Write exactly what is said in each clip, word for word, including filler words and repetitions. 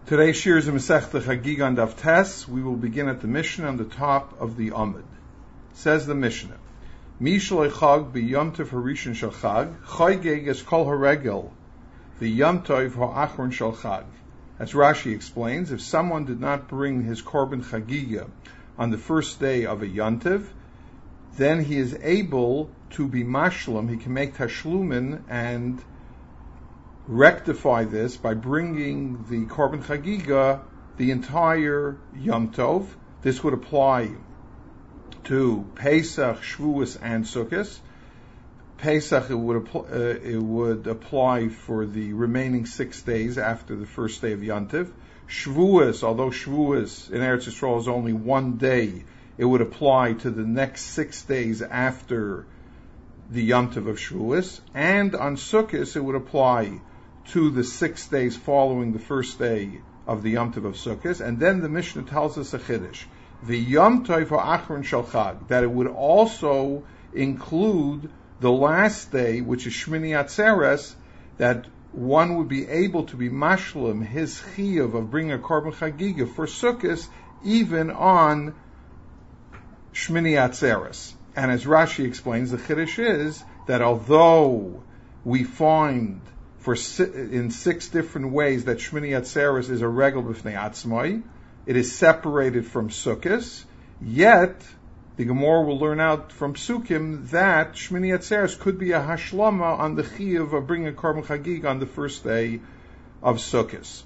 Today's shir is a Masechta Chagiga on Daf Tes. We will begin at the Mishnah on the top of the Amud. Says the Mishnah, Mishlei Chag b'Yom Tov Harishon Shel Chag, Chaygeg es Kol Haregel v'Yom Tov Ha'achron Shel Chag. As Rashi explains, if someone did not bring his Korban Chagiga on the first day of a Yom Tov, then he is able to be mashlam. He can make tashlumin and rectify this by bringing the Korban Chagiga the entire Yom Tov. This would apply to Pesach, Shavuos, and Sukkot. Pesach, it would, apply, uh, it would apply for the remaining six days after the first day of Yom Tov. Shavuos, although Shavuos in Eretz Yisrael is only one day, it would apply to the next six days after the Yom Tov of Shavuos. And on Sukkot, it would apply to the six days following the first day of the Yom Tov of Sukkot. And then the Mishnah tells us a chiddush, the Yom Tov Ha'achron Shel Chag, that it would also include the last day, which is Shmini Atzeres, that one would be able to be mashlim his chiyuv of bringing a Korban Chagiga for Sukkot even on Shmini Atzeres. And as Rashi explains, the chiddush is that although we find for si- in six different ways that Shmini Atzeres is a regel b'fnei atzmai, it is separated from Sukkot, yet the Gemara will learn out from Psukim that Shmini Atzeres could be a hashlama on the chiyuv of bringing a Korban Chagig on the first day of Sukkot.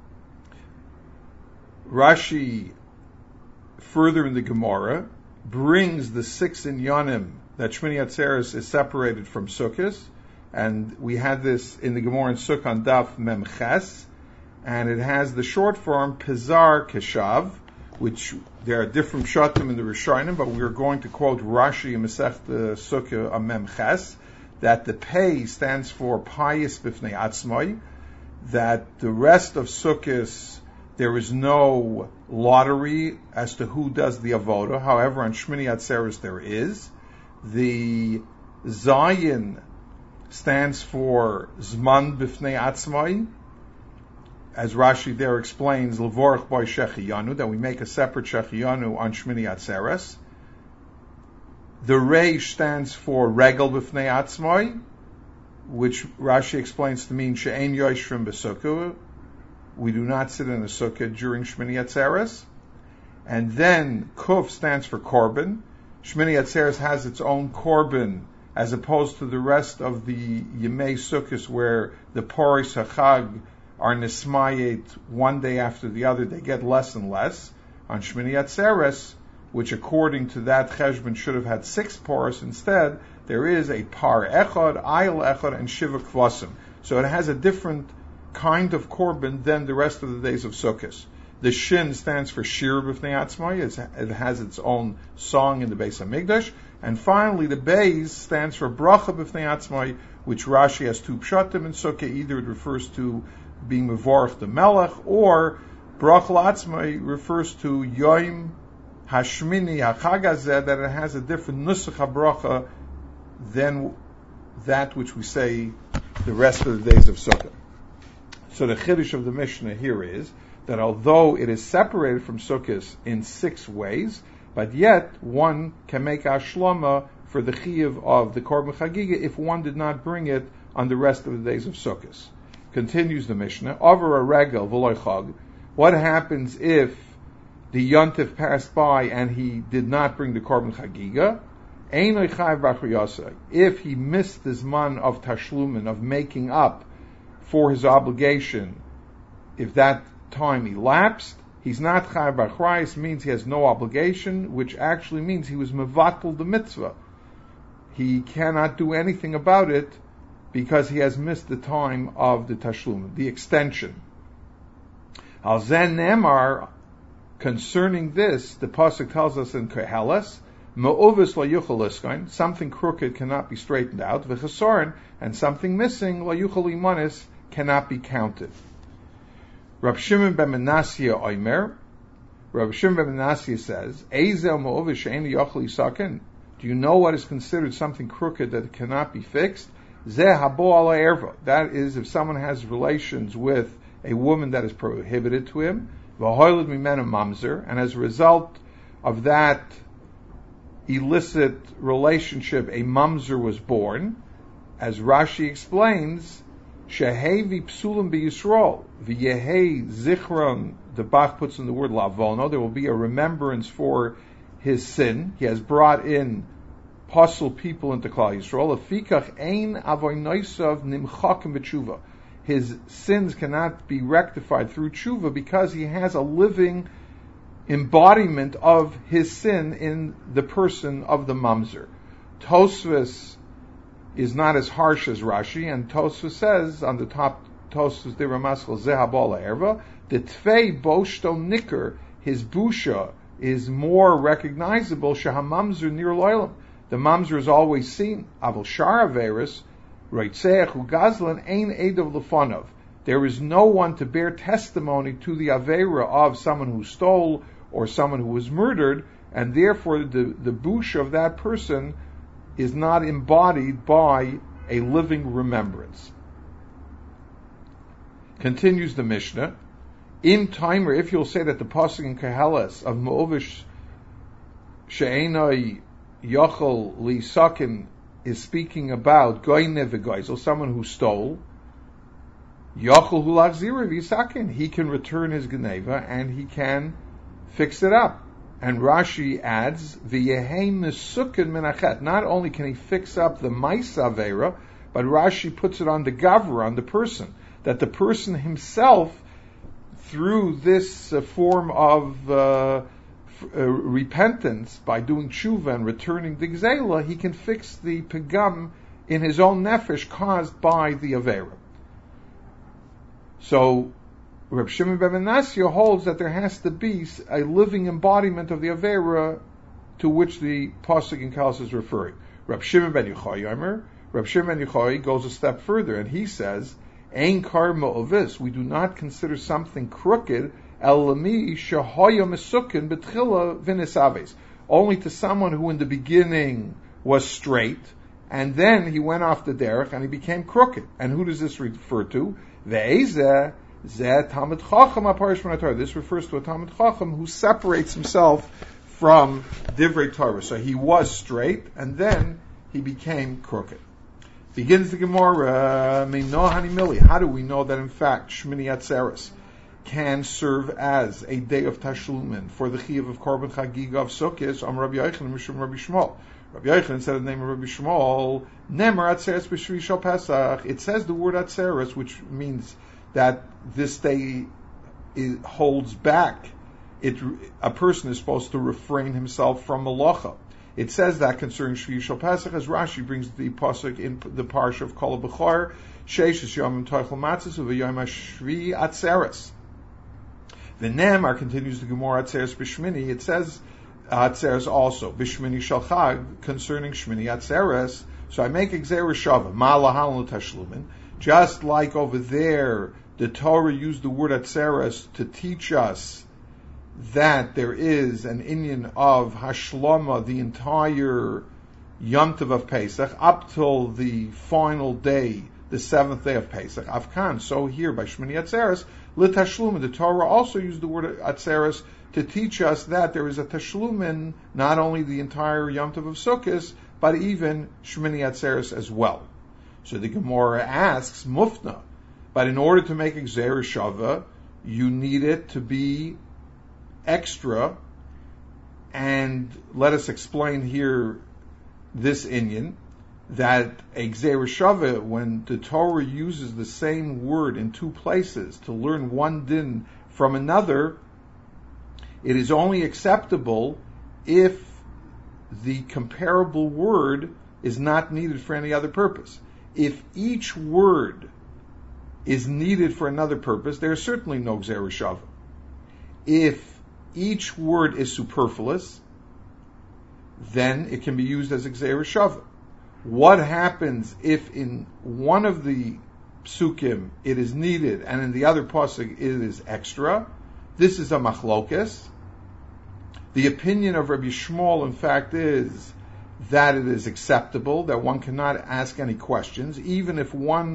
Rashi, further in the Gemara, brings the six inyanim that Shmini Atzeres is separated from Sukkot, and we had this in the Gemara in Sukkot on Daf Mem Ches, and it has the short form Pizar Keshav, which there are different shatim in the Rishonim, but we are going to quote Rashi in Masechta Sukkah on Mem Ches, that the Pei stands for pious b'fnei atzmai, that the rest of Sukkot there is no lottery as to who does the avoda. However, on Shmini Atzeres there is. The Zayin stands for Zman b'fnei atzmai, as Rashi there explains, Levorach by Shechiyanu, that we make a separate Shechiyanu on Shmini Atzeres. The Reish stands for Regel b'fnei atzmai, which Rashi explains to mean She'ein Yoshrim b'Sukkah. We do not sit in a Sukkah during Shmini Atzeres. And then Kuf stands for Korban. Shmini Atzeres has its own Korban, as opposed to the rest of the Yemei Sukkos, where the Poris HaChag are nismayet one day after the other. They get less and less. On Shmini Atzeres, which according to that cheshbon should have had six Poris, instead there is a Par Echad, Ayil Echad, and Shiva Kvasim. So it has a different kind of Korban than the rest of the days of Sukkot. The Shin stands for Shir b'fnei atzmai. It has its own song in the Beis HaMikdash. And finally, the Beis stands for Bracha b'fnei atzmai, which Rashi has two pshatim in Sukkah. Either it refers to being Mevorach the Melech, or Bracha l'Atzmai refers to Yoim Hashmini HaChagazeh, that it has a different Nusach HaBracha than that which we say the rest of the days of Sukkah. So the Chiddush of the Mishnah here is that although it is separated from Sukkot in six ways, but yet one can make Ashlama for the Chiyuv of the Korban Chagiga if one did not bring it on the rest of the days of Sukkot. Continues the Mishnah, over a regel v'loy chag. What happens if the Yontif passed by and he did not bring the Korban Chagiga? Einoi chayv b'achriyasai. If he missed the zman of tashlumin, of making up for his obligation, if that time elapsed, he's not chayv b'achriyas, means he has no obligation, which actually means he was mevatel the mitzvah. He cannot do anything about it, because he has missed the time of the tashlum, the extension. Al zen nemar, concerning this, the pasuk tells us in Koheles, ma'uvis la yuchal iskain, something crooked cannot be straightened out, v'chesaron, and something missing, la yuchal imanis, cannot be counted. Rav Shimon ben Menasya Omer, Rav Shimon ben Menasya says, Eizel ma'uvis she'en yuchal isaken. Do you know what is considered something crooked that cannot be fixed? That is, if someone has relations with a woman that is prohibited to him, v'hoiled mimena mamzer, and as a result of that illicit relationship, a mamzer was born. As Rashi explains, shehevi psulim b'Yisrael, v'yehei zichron, the Bach puts in the word lavono, there will be a remembrance for his sin. He has brought in pasul people into Klal Yisrael. Afikach ein avoynoisav nimchakim b'tshuva. His sins cannot be rectified through tshuva because he has a living embodiment of his sin in the person of the mamzer. Tosfos is not as harsh as Rashi, and Tosfos says on the top, Tosfos de Ramaschal Zehabala Erva, the Tvei Boshto Nicker, his busha is more recognizable. Shahamamzer near loylam. The mamzer is always seen. Aval shar averis, roitzeach ugazlan ein edav lefanov. There is no one to bear testimony to the avera of someone who stole or someone who was murdered, and therefore the, the busha of that person is not embodied by a living remembrance. Continues the Mishnah. In timer, if you'll say that the pasuk in Keheles of Mo'ovish she'enoi yochel lisakin is speaking about goyne v'goyzel, someone who stole, yochel hu lachzira v'yisakin, he can return his geneva and he can fix it up. And Rashi adds, v'yehei mesukin menachet. Not only can he fix up the ma'isa avera, but Rashi puts it on the gavra, on the person, that the person himself, through this uh, form of uh, f- uh, repentance, by doing tshuva and returning the gzela, he can fix the pegam in his own nefesh caused by the avera. So, Reb Shimon ben Menashe holds that there has to be a living embodiment of the avera to which the pasuk in Keheles is referring. Reb Shimon ben Yochai Yomer, Reb Shimon ben Yochai goes a step further, and he says, Ein kar ma'ovis, we do not consider something crooked, el lami shehoya mesukin betchila v'nisaves, only to someone who in the beginning was straight, and then he went off the derech and he became crooked. And who does this refer to? Ve'ezeh zeh Talmid Chacham aparish from Torah. This refers to a Talmid Chacham who separates himself from Divrei Torah. So he was straight, and then he became crooked. Begins the Gemara, Minohanimili. How do we know that in fact Shmini Atzeres can serve as a day of Tashlumin for the Chiyuv of Korban Chagiga of Sukkot? Am Rabbi Yochanan Mishum Rabbi Shmuel. Rabbi Yochanan said the name of Rabbi Shmuel, Nemer Atzeres b'Shvi Shal Pesach. It says the word Atzeres, which means that this day is, holds back. It, a person is supposed to refrain himself from malacha. It says that concerning Shvi Shal Pesach, as Rashi brings the pasuk in the parsha of Kol B'chor, Sheishes Yomim Toichel Matzos U'V'Yom HaShvi Atzeres. The Nemar continues the Gemara Atzeres B'Shmini. It says Atzeres also B'Shmini Shal Chag concerning Shmini Atzeres. So I make Gzeira Shava Ma Lahalon L'Tashlumin. Just like over there, the Torah used the word Atzeres to teach us that there is an inyan of Hashlama, the entire Yom Tov of Pesach, up till the final day, the seventh day of Pesach, Avkan. So here, by Shmini Atzeres, L'Tashlumin, the Torah also used the word Atzeres to teach us that there is a Tashlumin, not only the entire Yom Tov of Sukkot, but even Shmini Atzeres as well. So the Gemara asks, Mufna, but in order to make a Gzeira Shava, you need it to be extra, and let us explain here this inyan, that a Gzeira Shava, when the Torah uses the same word in two places to learn one din from another, it is only acceptable if the comparable word is not needed for any other purpose. If each word is needed for another purpose, there is certainly no Gzeira Shava. If each word is superfluous, then it can be used as a Gzeira Shava. What happens if in one of the psukim it is needed and in the other pasuk it is extra? This is a machlokes. The opinion of Rabbi Shmuel, in fact, is that it is acceptable, that one cannot ask any questions, even if one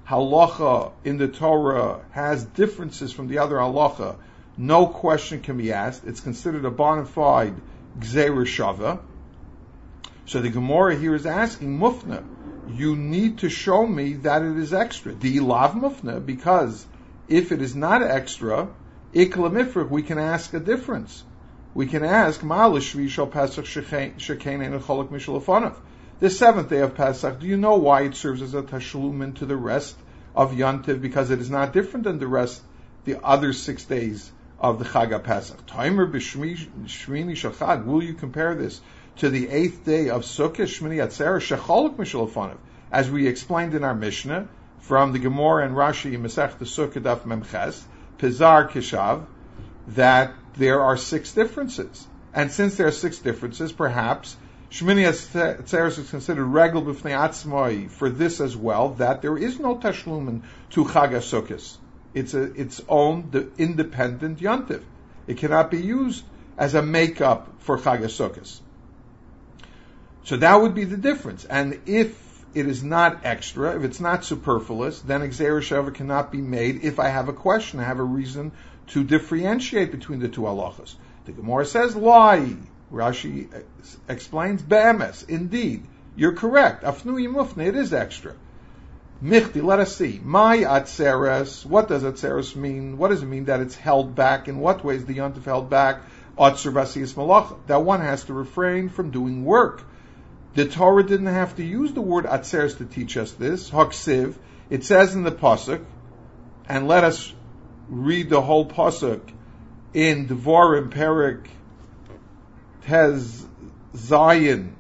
halacha in the Torah has differences from the other halacha, no question can be asked. It's considered a bona fide gzeira shava. So the Gemara here is asking mufna, you need to show me that it is extra. The lav mufna, because if it is not extra, ikla mifrich, we can ask a difference. We can ask, Ma l'shvi shal Pesach shekein ein cholok mishal afanav. The seventh day of Pesach, do you know why it serves as a tashlumin to the rest of Yontiv? Because it is not different than the rest, the other six days of the Chag HaPesach. Timer b'shmini shachag. Will you compare this to the eighth day of Sukkot, Shmini Atzeres, shecholok mishal afanav? As we explained in our Mishnah, from the Gemara and Rashi in Masech the Sukkot Daf Memches, Pizar Kishav, that there are six differences. And since there are six differences, perhaps Shmini Atzeres is considered regel b'fnei atzmai for this as well, that there is no tashlumin to Chag HaSukkos. It's a, its own the independent yontiv. It cannot be used as a makeup for Chag HaSukkos. So that would be the difference. And if it is not extra, if it's not superfluous, then Gzeira Shava cannot be made. If I have a question, I have a reason to differentiate between the two halachas. The Gemara says, lie. Rashi explains, be'emes. Indeed, you're correct. Afnu yimufne, it is extra. Michti, let us see. My atzeres, what does atzeres mean? What does it mean that it's held back? In what ways the yontif held back? Atzer basiyas malacha. That one has to refrain from doing work. The Torah didn't have to use the word atzeres to teach us this. Haksiv, it says in the pasuk, and let us read the whole pasuk in Devarim Perik Tez Zayin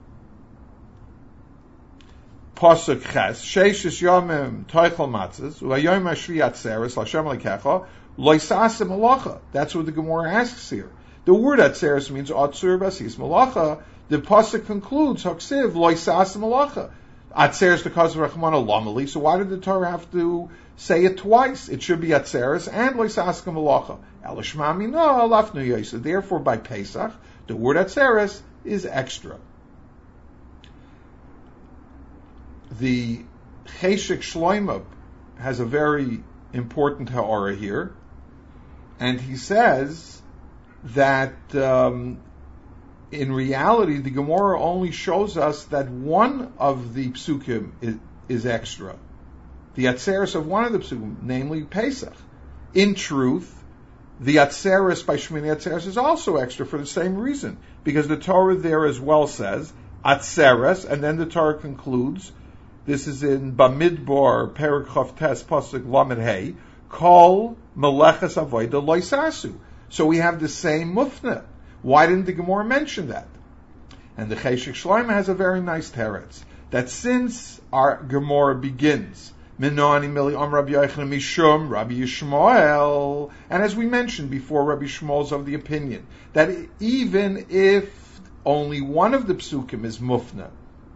pasuk Ches Sheishes Yomim Toichel Matzos U'Hayom Hashvi Atzeres L'Hashem Lekecha Loisasem Malacha. That's what the Gemara asks here. The word atzeres means Atzur Basis Malacha. The pasuk concludes Haksiv Loisasem Malacha. Atzeres because of Rachmana Lamali. So why did the Torah have to say it twice? It should be Atzeres and Loisasem Malacha. Elishma Mina Lafnu Yosef. Therefore, by Pesach, the word Atzeres is extra. The Cheshik Shloimeh has a very important ha'ara here, and he says that um, in reality the Gemara only shows us that one of the psukim is, is extra, the atzeres of one of the psukim, namely Pesach. In truth, the atzeres by Shmini Atzeres is also extra for the same reason, because the Torah there as well says atzeres, and then the Torah concludes. This is in Bamidbar, Perik Chav Tes, Pasuk Lamed Hey, Kol Meleches Avodah Loisasu. So we have the same mufna. Why didn't the Gemara mention that? And the Cheshik Shloimeh has a very nice teretz, that since our Gemara begins, Minani Mili Om Rabbi Yochanan Mishum Rabbi Yishmael, and as we mentioned before, Rabbi Yishmael is of the opinion that even if only one of the psukim is mufna,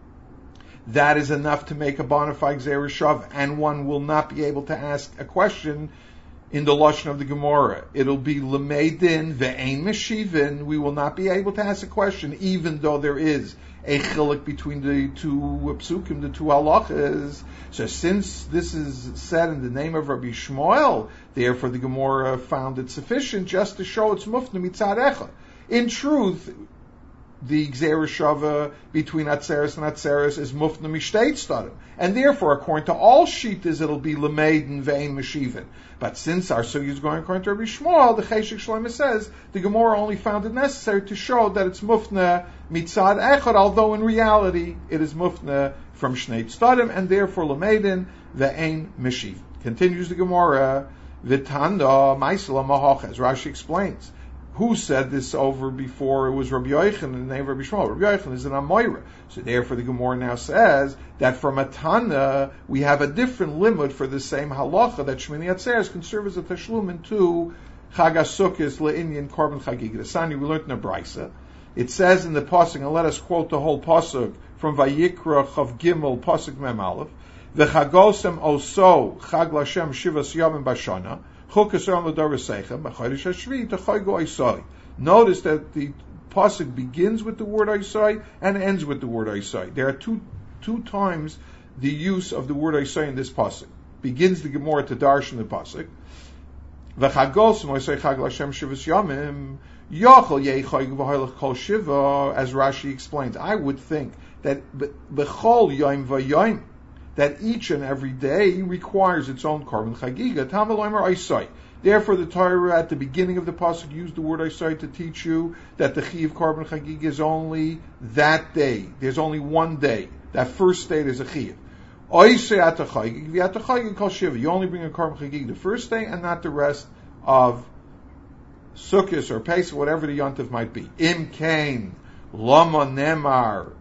that is enough to make a bona fide Gzeira Shav, and one will not be able to ask a question in the lashon of the Gemara. It'll be Lemeidin ve'ein meshivin. We will not be able to ask a question, even though there is a chilik between the two psukim, the two halachas. So since this is said in the name of Rabbi Shmuel, therefore the Gemara found it sufficient just to show it's mufna mitzad echad. In truth, the Gzeira Shava between Atzeres and Atzeres is mufna mishteit stadim. And therefore, according to all shittas, it'll be Lemeidin ve'ein meshivin. But since our sugi is going according to Rabbi Shmuel, the Cheshik Shloimeh says the Gemara only found it necessary to show that it's mufna mitzad echad, although in reality it is mufna from shnei stadim, and therefore Lemeidin ve'ein meshiv. Continues the Gemara, Vitanda Maisela Mahach, as Rashi explains. Who said this over before? It was Rabbi Yochanan in the name of Rabbi Shmuel. Rabbi Yochanan is an Amoira. So therefore the Gemara now says that from a Tana we have a different limit for the same halacha, that Shmini Atzeres can serve as a tashlumin to Chag HaSukkos le'inyan korban chagig. The Sani we learned in the Brisa. It says in the pasuk, and let us quote the whole pasuk from Vayikra Chav Gimel pasuk Mem Aleph. V'chagosem oso Chag Lashem Shivas Yomim Bashana. Notice that the pasuk begins with the word Isai and ends with the word Isai. There are two two times the use of the word Isai in this pasuk. begins the Gemara to darshan the pasuk. V'chagos moisei chag l'Hashem shivas yamim yochel yeichayg v'hoylech kol shiva, as Rashi explains. I would think that b'chol yom v'yom, that each and every day requires its own korban chagiga. Tam v'loimer oisai. Therefore, the Torah at the beginning of the pasuk used the word oisai to teach you that the chi of korban chagiga is only that day. There's only one day. That first day there's a chi. Oisai atachayig v'atachayig kol shiva. You only bring a korban chagiga the first day and not the rest of Sukkot or Pesach, whatever the yontif might be. Im kain lama nemar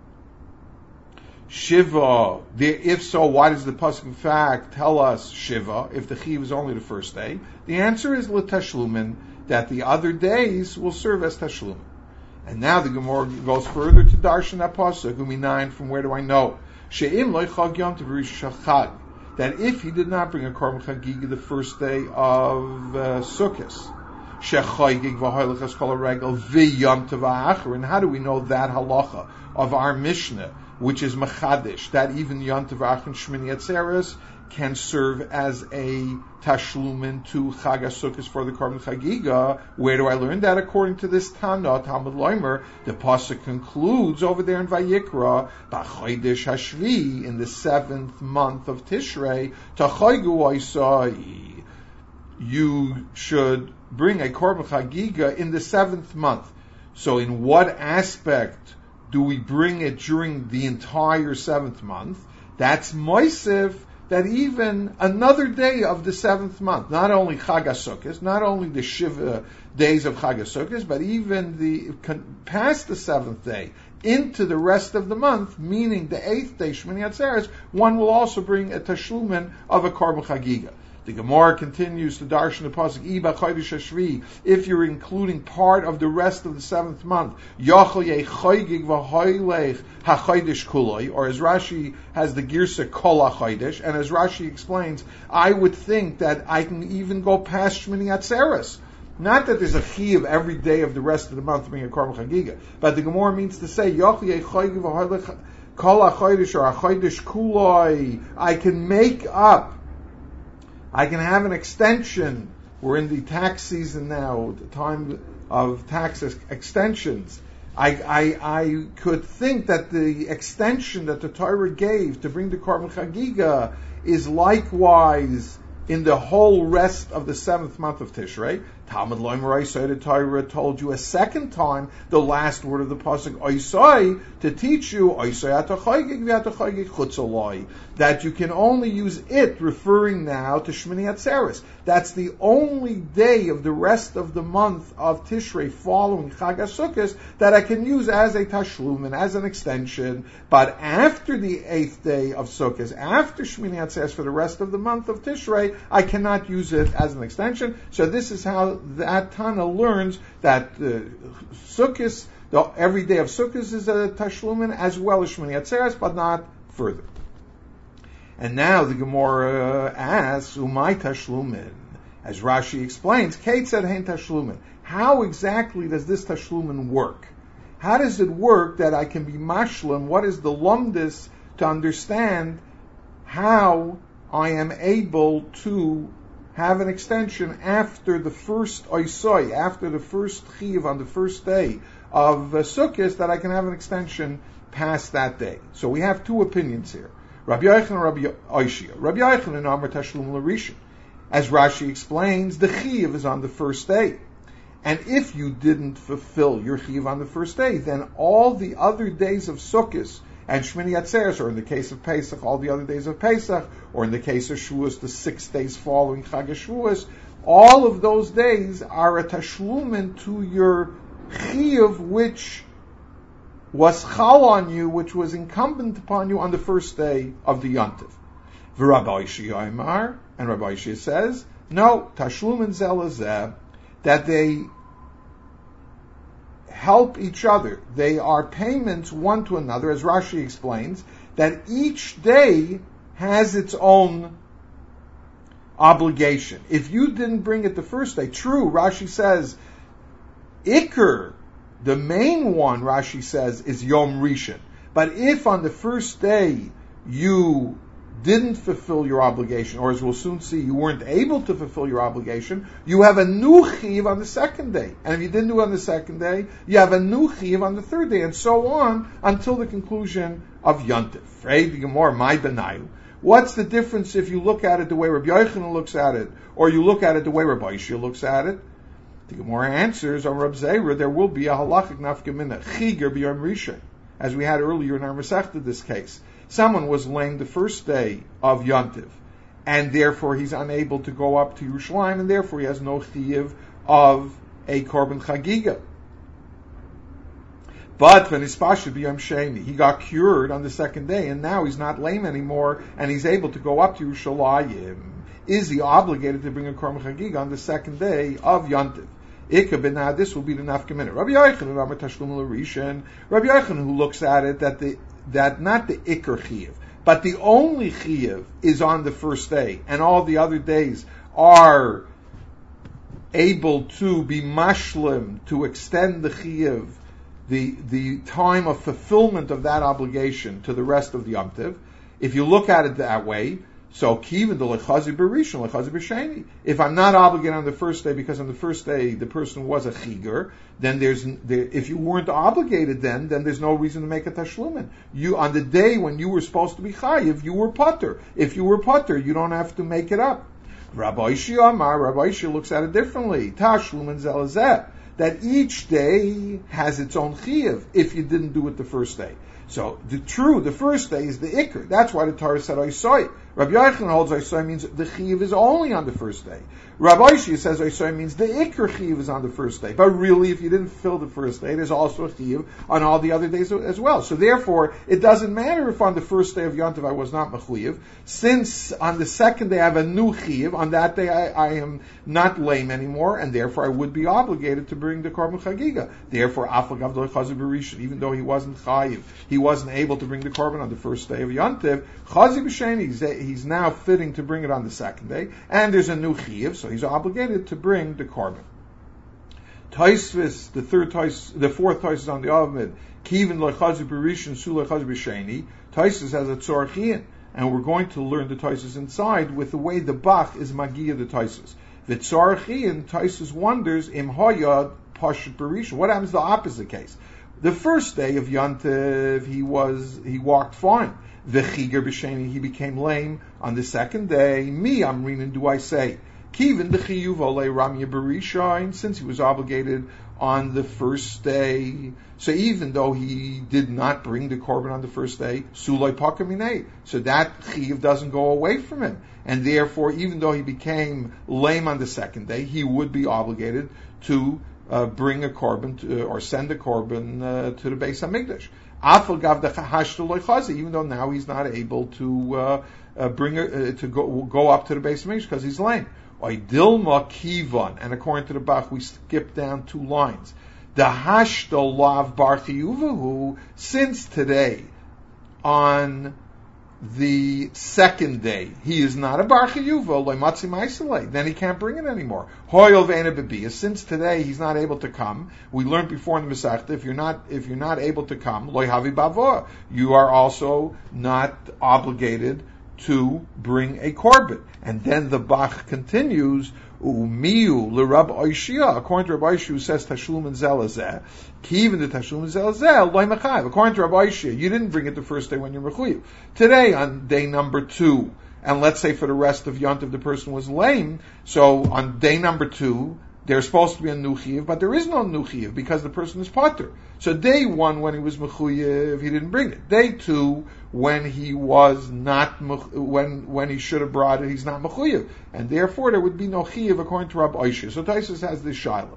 Shiva. If so, why does the pasuk in fact tell us Shiva if the chiv is only the first day? The answer is l'tashlumin, that the other days will serve as tashlumin. And now the Gemara goes further to darshan that pasuk. Umi nine. From where do I know? She'im lo chag yom tov rishachag, that if he did not bring a korban chagiga the first day of uh, Sukkot, shechaygig v'hoylechas kol regel v'yom tov ha'achar. And how do we know that halacha of our Mishnah, which is machadish, that even Yom Tov Achar and Shmini Atzeres can serve as a tashlumin to Chag HaSukkos for the Korban Chagiga? Where do I learn that? According to this Tana, Talmud Loimer, the pasuk concludes over there in Vayikra, B'chodesh Hashvi, in the seventh month of Tishrei, Tachaygu Oisai, you should bring a Korban Chagiga in the seventh month. So in what aspect do we bring it during the entire seventh month? That's moisif, that even another day of the seventh month, not only Chag HaSukkos, not only the Shiva days of Chag HaSukkos, but even the past the seventh day into the rest of the month, meaning the eighth day, Shmini Atzeres, one will also bring a tashlumin of a korban chagiga. The Gemara continues to darshan the pasuk, Iba Chodesh Hashvi, if you're including part of the rest of the seventh month, Yochel Yechoygig V'Hoylech HaChodesh Kuloi, or as Rashi has the Girsa Kol HaChodesh, and as Rashi explains, I would think that I can even go past Shmini Atzeres. Not that there's a chi of every day of the rest of the month being a korban chagiga, but the Gemara means to say, Yochel Yechoygig V'Hoylech Kol HaChodesh or HaChodesh Kuloi, I can make up, I can have an extension. We're in the tax season now, the time of tax extensions. I, I, I could think that the extension that the Torah gave to bring the Korban Chagiga is likewise in the whole rest of the seventh month of Tishrei. Talmud Loimer Oisai, the Torah told you a second time the last word of the pasuk Oisai to teach you Oisai atachaygig v'atachaygig chutzoloi, that you can only use it, referring now to Shmini Atzeres. That's the only day of the rest of the month of Tishrei following Chag HaSukkos that I can use as a tashlumin, as an extension. But after the eighth day of Sukkos, after Shmini Atzeres for the rest of the month of Tishrei, I cannot use it as an extension. So this is how that Tana learns that uh, Sukkos, the, every day of Sukkos is a tashlumin as well as Shmini Atzeres, but not further. And now the Gemara asks, Umay tashlumin, as Rashi explains, Kate said hein tashlumin. How exactly does this tashlumin work? How does it work that I can be mashlim? What is the lumdis to understand how I am able to have an extension after the first oisoi, after the first chiv on the first day of uh, Sukkot, that I can have an extension past that day? So we have two opinions here. Rabbi Yochanan and Rabbi Oishia. Rabbi Yochanan Amar Tashlum L'Rishon. As Rashi explains, the chiv is on the first day. And if you didn't fulfill your chiv on the first day, then all the other days of Sukkot and Shmini Atzeres, or in the case of Pesach, all the other days of Pesach, or in the case of Shavuos, the six days following Chag HaShavuos, all of those days are a tashlumin to your chiyuv, which was chal on you, which was incumbent upon you on the first day of the yontif. V'Rabbi Yishia Amar, and Rabbi Yishia says, no, tashlumin zelazeh, that they help each other. They are payments one to another, as Rashi explains, that each day has its own obligation. If you didn't bring it the first day, true, Rashi says, Iker, the main one, Rashi says, is Yom Rishon. But if on the first day you didn't fulfill your obligation, or as we'll soon see, you weren't able to fulfill your obligation, you have a new chiv on the second day. And if you didn't do it on the second day, you have a new chiv on the third day, and so on until the conclusion of Yontif. Right? The Gemara, my benayu. What's the difference if you look at it the way Rabbi Yochanan looks at it, or you look at it the way Rabbi Yishia looks at it? The Gemara answers on Rab Zera, there will be a halachic nafkamina, chiger b'yom rishon, as we had earlier in our Masechta, this case. Someone was lame the first day of Yontiv, and therefore he's unable to go up to Yerushalayim, and therefore he has no chiyuv of a korban chagiga. But when his should be Yom Sheni, he got cured on the second day, and now he's not lame anymore, and he's able to go up to Yerushalayim. Is he obligated to bring a korban chagiga on the second day of Yontiv? Ikka, this will be the nafkamina. Rabbi Yochanan, Rabbi Tashlum l'Rishon, Rabbi Yochanan, who looks at it that the that not the ikar chiyuv, but the only chiyuv is on the first day, and all the other days are able to be mashlim, to extend the chiyuv, the the time of fulfillment of that obligation to the rest of the Yom Tov. If you look at it that way, so kivin the lechazi berishon, lechazi b'sheni. If I'm not obligated on the first day because on the first day the person was a chiger, then there's there, if you weren't obligated then, then there's no reason to make a tashlumin. You on the day when you were supposed to be chayiv, you were putter. If you were putter, you don't have to make it up. Rabbi Shia Amar, Rabbi Shia looks at it differently. Tashlumin zelazeh, that each day has its own chiyiv if you didn't do it the first day. So the true, the first day is the ikr. That's why the Torah said Oisoi. Rabbi Yochanan holds Oisoi means the chiv is only on the first day. Rabbi Shia says Oisoi means the ikr chiv is on the first day. But really, if you didn't fulfill the first day, there's also a chiv on all the other days as well. So therefore, it doesn't matter if on the first day of Yontiv I was not mechuyev. Since on the second day I have a new chiv, on that day I, I am not lame anymore, and therefore I would be obligated to bring the korban chagiga. Therefore, afagav do chazi b'rishon, even though he wasn't chayiv, he wasn't able to bring the korban on the first day of Yontiv, chazi b'sheni, he's, he's now fitting to bring it on the second day, and there's a new chiv, so he's obligated to bring the korban. Taisvis, the third tais, the fourth Taisvis on the Avmid, kivin lo chazi b'rishon, su lo chazi b'sheni. Taisvis has a tzorchian, and we're going to learn the Taisvis inside with the way the Bach is Magiya the Taisvis. The tzorchian, Taisvis wonders, im hoya pashut b'rishon. What happens the opposite case? The first day of Yontiv, he was, he walked fine. V'chiger b'sheni, he became lame. On the second day, mi amrinin do I say, kivin d'chiyuv olei ramya b'rishon, since he was obligated on the first day. So even though he did not bring the korban on the first day, suloi pakaminei, so that chiyuv doesn't go away from him. And therefore, even though he became lame on the second day, he would be obligated to Uh, bring a korban to, or send a korban uh, to the Beis Hamikdash. Even though now he's not able to uh, uh, bring a, uh, to go go up to the Beis Hamikdash because he's lame. Dilma kivan, and according to the Bach, we skip down two lines. The hashto lav bar chiyuvahu, since today on the second day, he is not a bar chiyuva, loimatzim isolate, then he can't bring it anymore. Hoyol ve'ena bebiyah, since today he's not able to come, we learned before in the Masechta, if you're not, if you're not able to come, loy havi bavo, you are also not obligated to bring a korban. And then the Bach continues, umiu l'Rab Oishia, according to Rabbi Oishia, who says tashlum and zelazeh, even the tashlum and zelazeh, loy mechayiv. According to Rabbi Oishia, you didn't bring it the first day when you're mechuyev. Today, on day number two, and let's say for the rest of Yontiv the person was lame, so on day number two, there's supposed to be a new chiyuv, but there is no new chiyuv because the person is potter. So day one, when he was mechuyev, he didn't bring it. Day two, when he was not, when when he should have brought it, he's not mechuyev, and therefore there would be no chiyuv according to Rabbi Oishia. So Taisus has this shaila.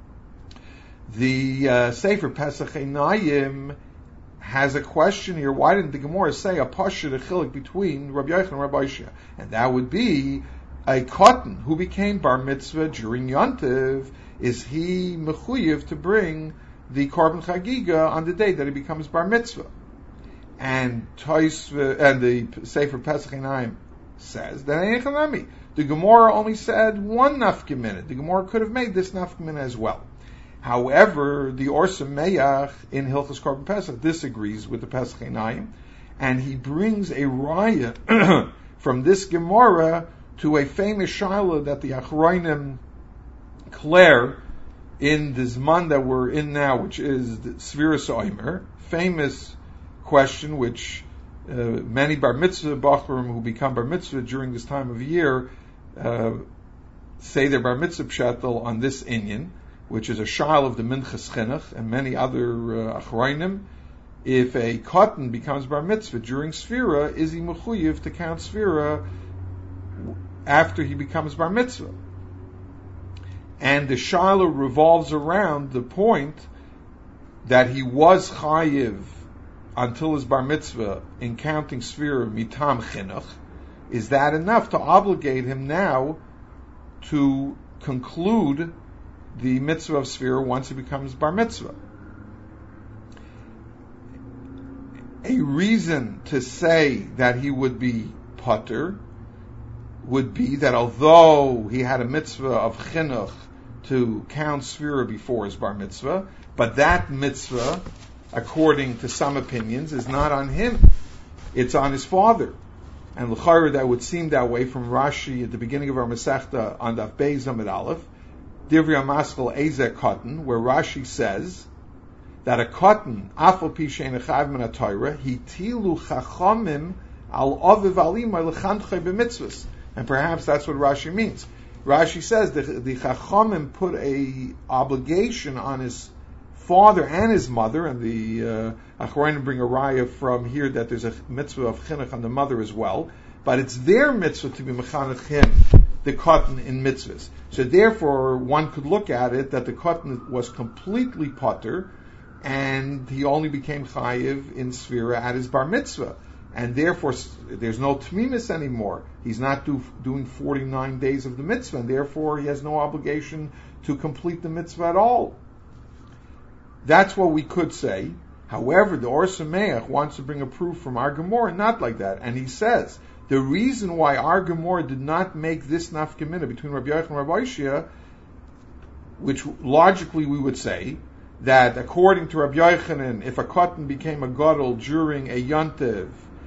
The uh, Sefer Pesach Einayim has a question here. Why didn't the Gemara say a pashut a chilik between Rabbi Yochanan and Rabbi Oishia? And that would be a cotton who became bar mitzvah during Yontiv, is he mechuyev to bring the korban chagiga on the day that he becomes bar mitzvah? And Tosfos and the Sefer Pesach Einayim says that the Gemara only said one nafkamina. The Gemara could have made this nafkamina as well. However, the Orsa Meyach in Hilchos Korban Pesach disagrees with the Pesach Einayim, and he brings a raya from this Gemara to a famous shaila that the Achronim Claire in the Zman that we're in now, which is the Sfiras Omer, famous question which uh, many bar mitzvah bachurim who become bar mitzvah during this time of year uh, say their bar mitzvah pshatel on this inyan, which is a shail of the Minchas Chinuch and many other uh, Achronim. If a cotton becomes bar mitzvah during Sfira, is he mechuyev to count Sfira after he becomes bar mitzvah? And the shaila revolves around the point that he was chayiv until his bar mitzvah in counting Sfira mitam chinuch. Is that enough to obligate him now to conclude the mitzvah of Sfira once he becomes bar mitzvah? A reason to say that he would be potter would be that although he had a mitzvah of chinuch to count Sfira before his bar mitzvah, but that mitzvah, according to some opinions, is not on him. It's on his father. And l'chayr, that would seem that way from Rashi at the beginning of our Masechta on Daf Beis Amud Aleph, Divrei HaMaskal Ezek Cotton, where Rashi says that a cotton, afal pi she'ein chayav min haTorah, hitilu chachamim al aviv alima lechanchei b'mitzvahs. And perhaps that's what Rashi means. Rashi says that the chachamim put a obligation on his father and his mother, and the uh, Achronim bring a raya from here that there's a mitzvah of chinuch on the mother as well, but it's their mitzvah to be mechanech him, the cotton, in mitzvahs. So therefore, one could look at it that the cotton was completely potter, and he only became chayiv in Sfira at his bar mitzvah. And therefore, there's no tmimis anymore. He's not do, doing forty-nine days of the mitzvah, and therefore he has no obligation to complete the mitzvah at all. That's what we could say. However, the Or Sameach wants to bring a proof from our Gemara, not like that. And he says, the reason why our Gemara did not make this nafkamina between Rabbi Yochanan and Rabbi Ishia, which logically we would say, that according to Rabbi Yochanan, if a cotton became a gadol during a yontiv,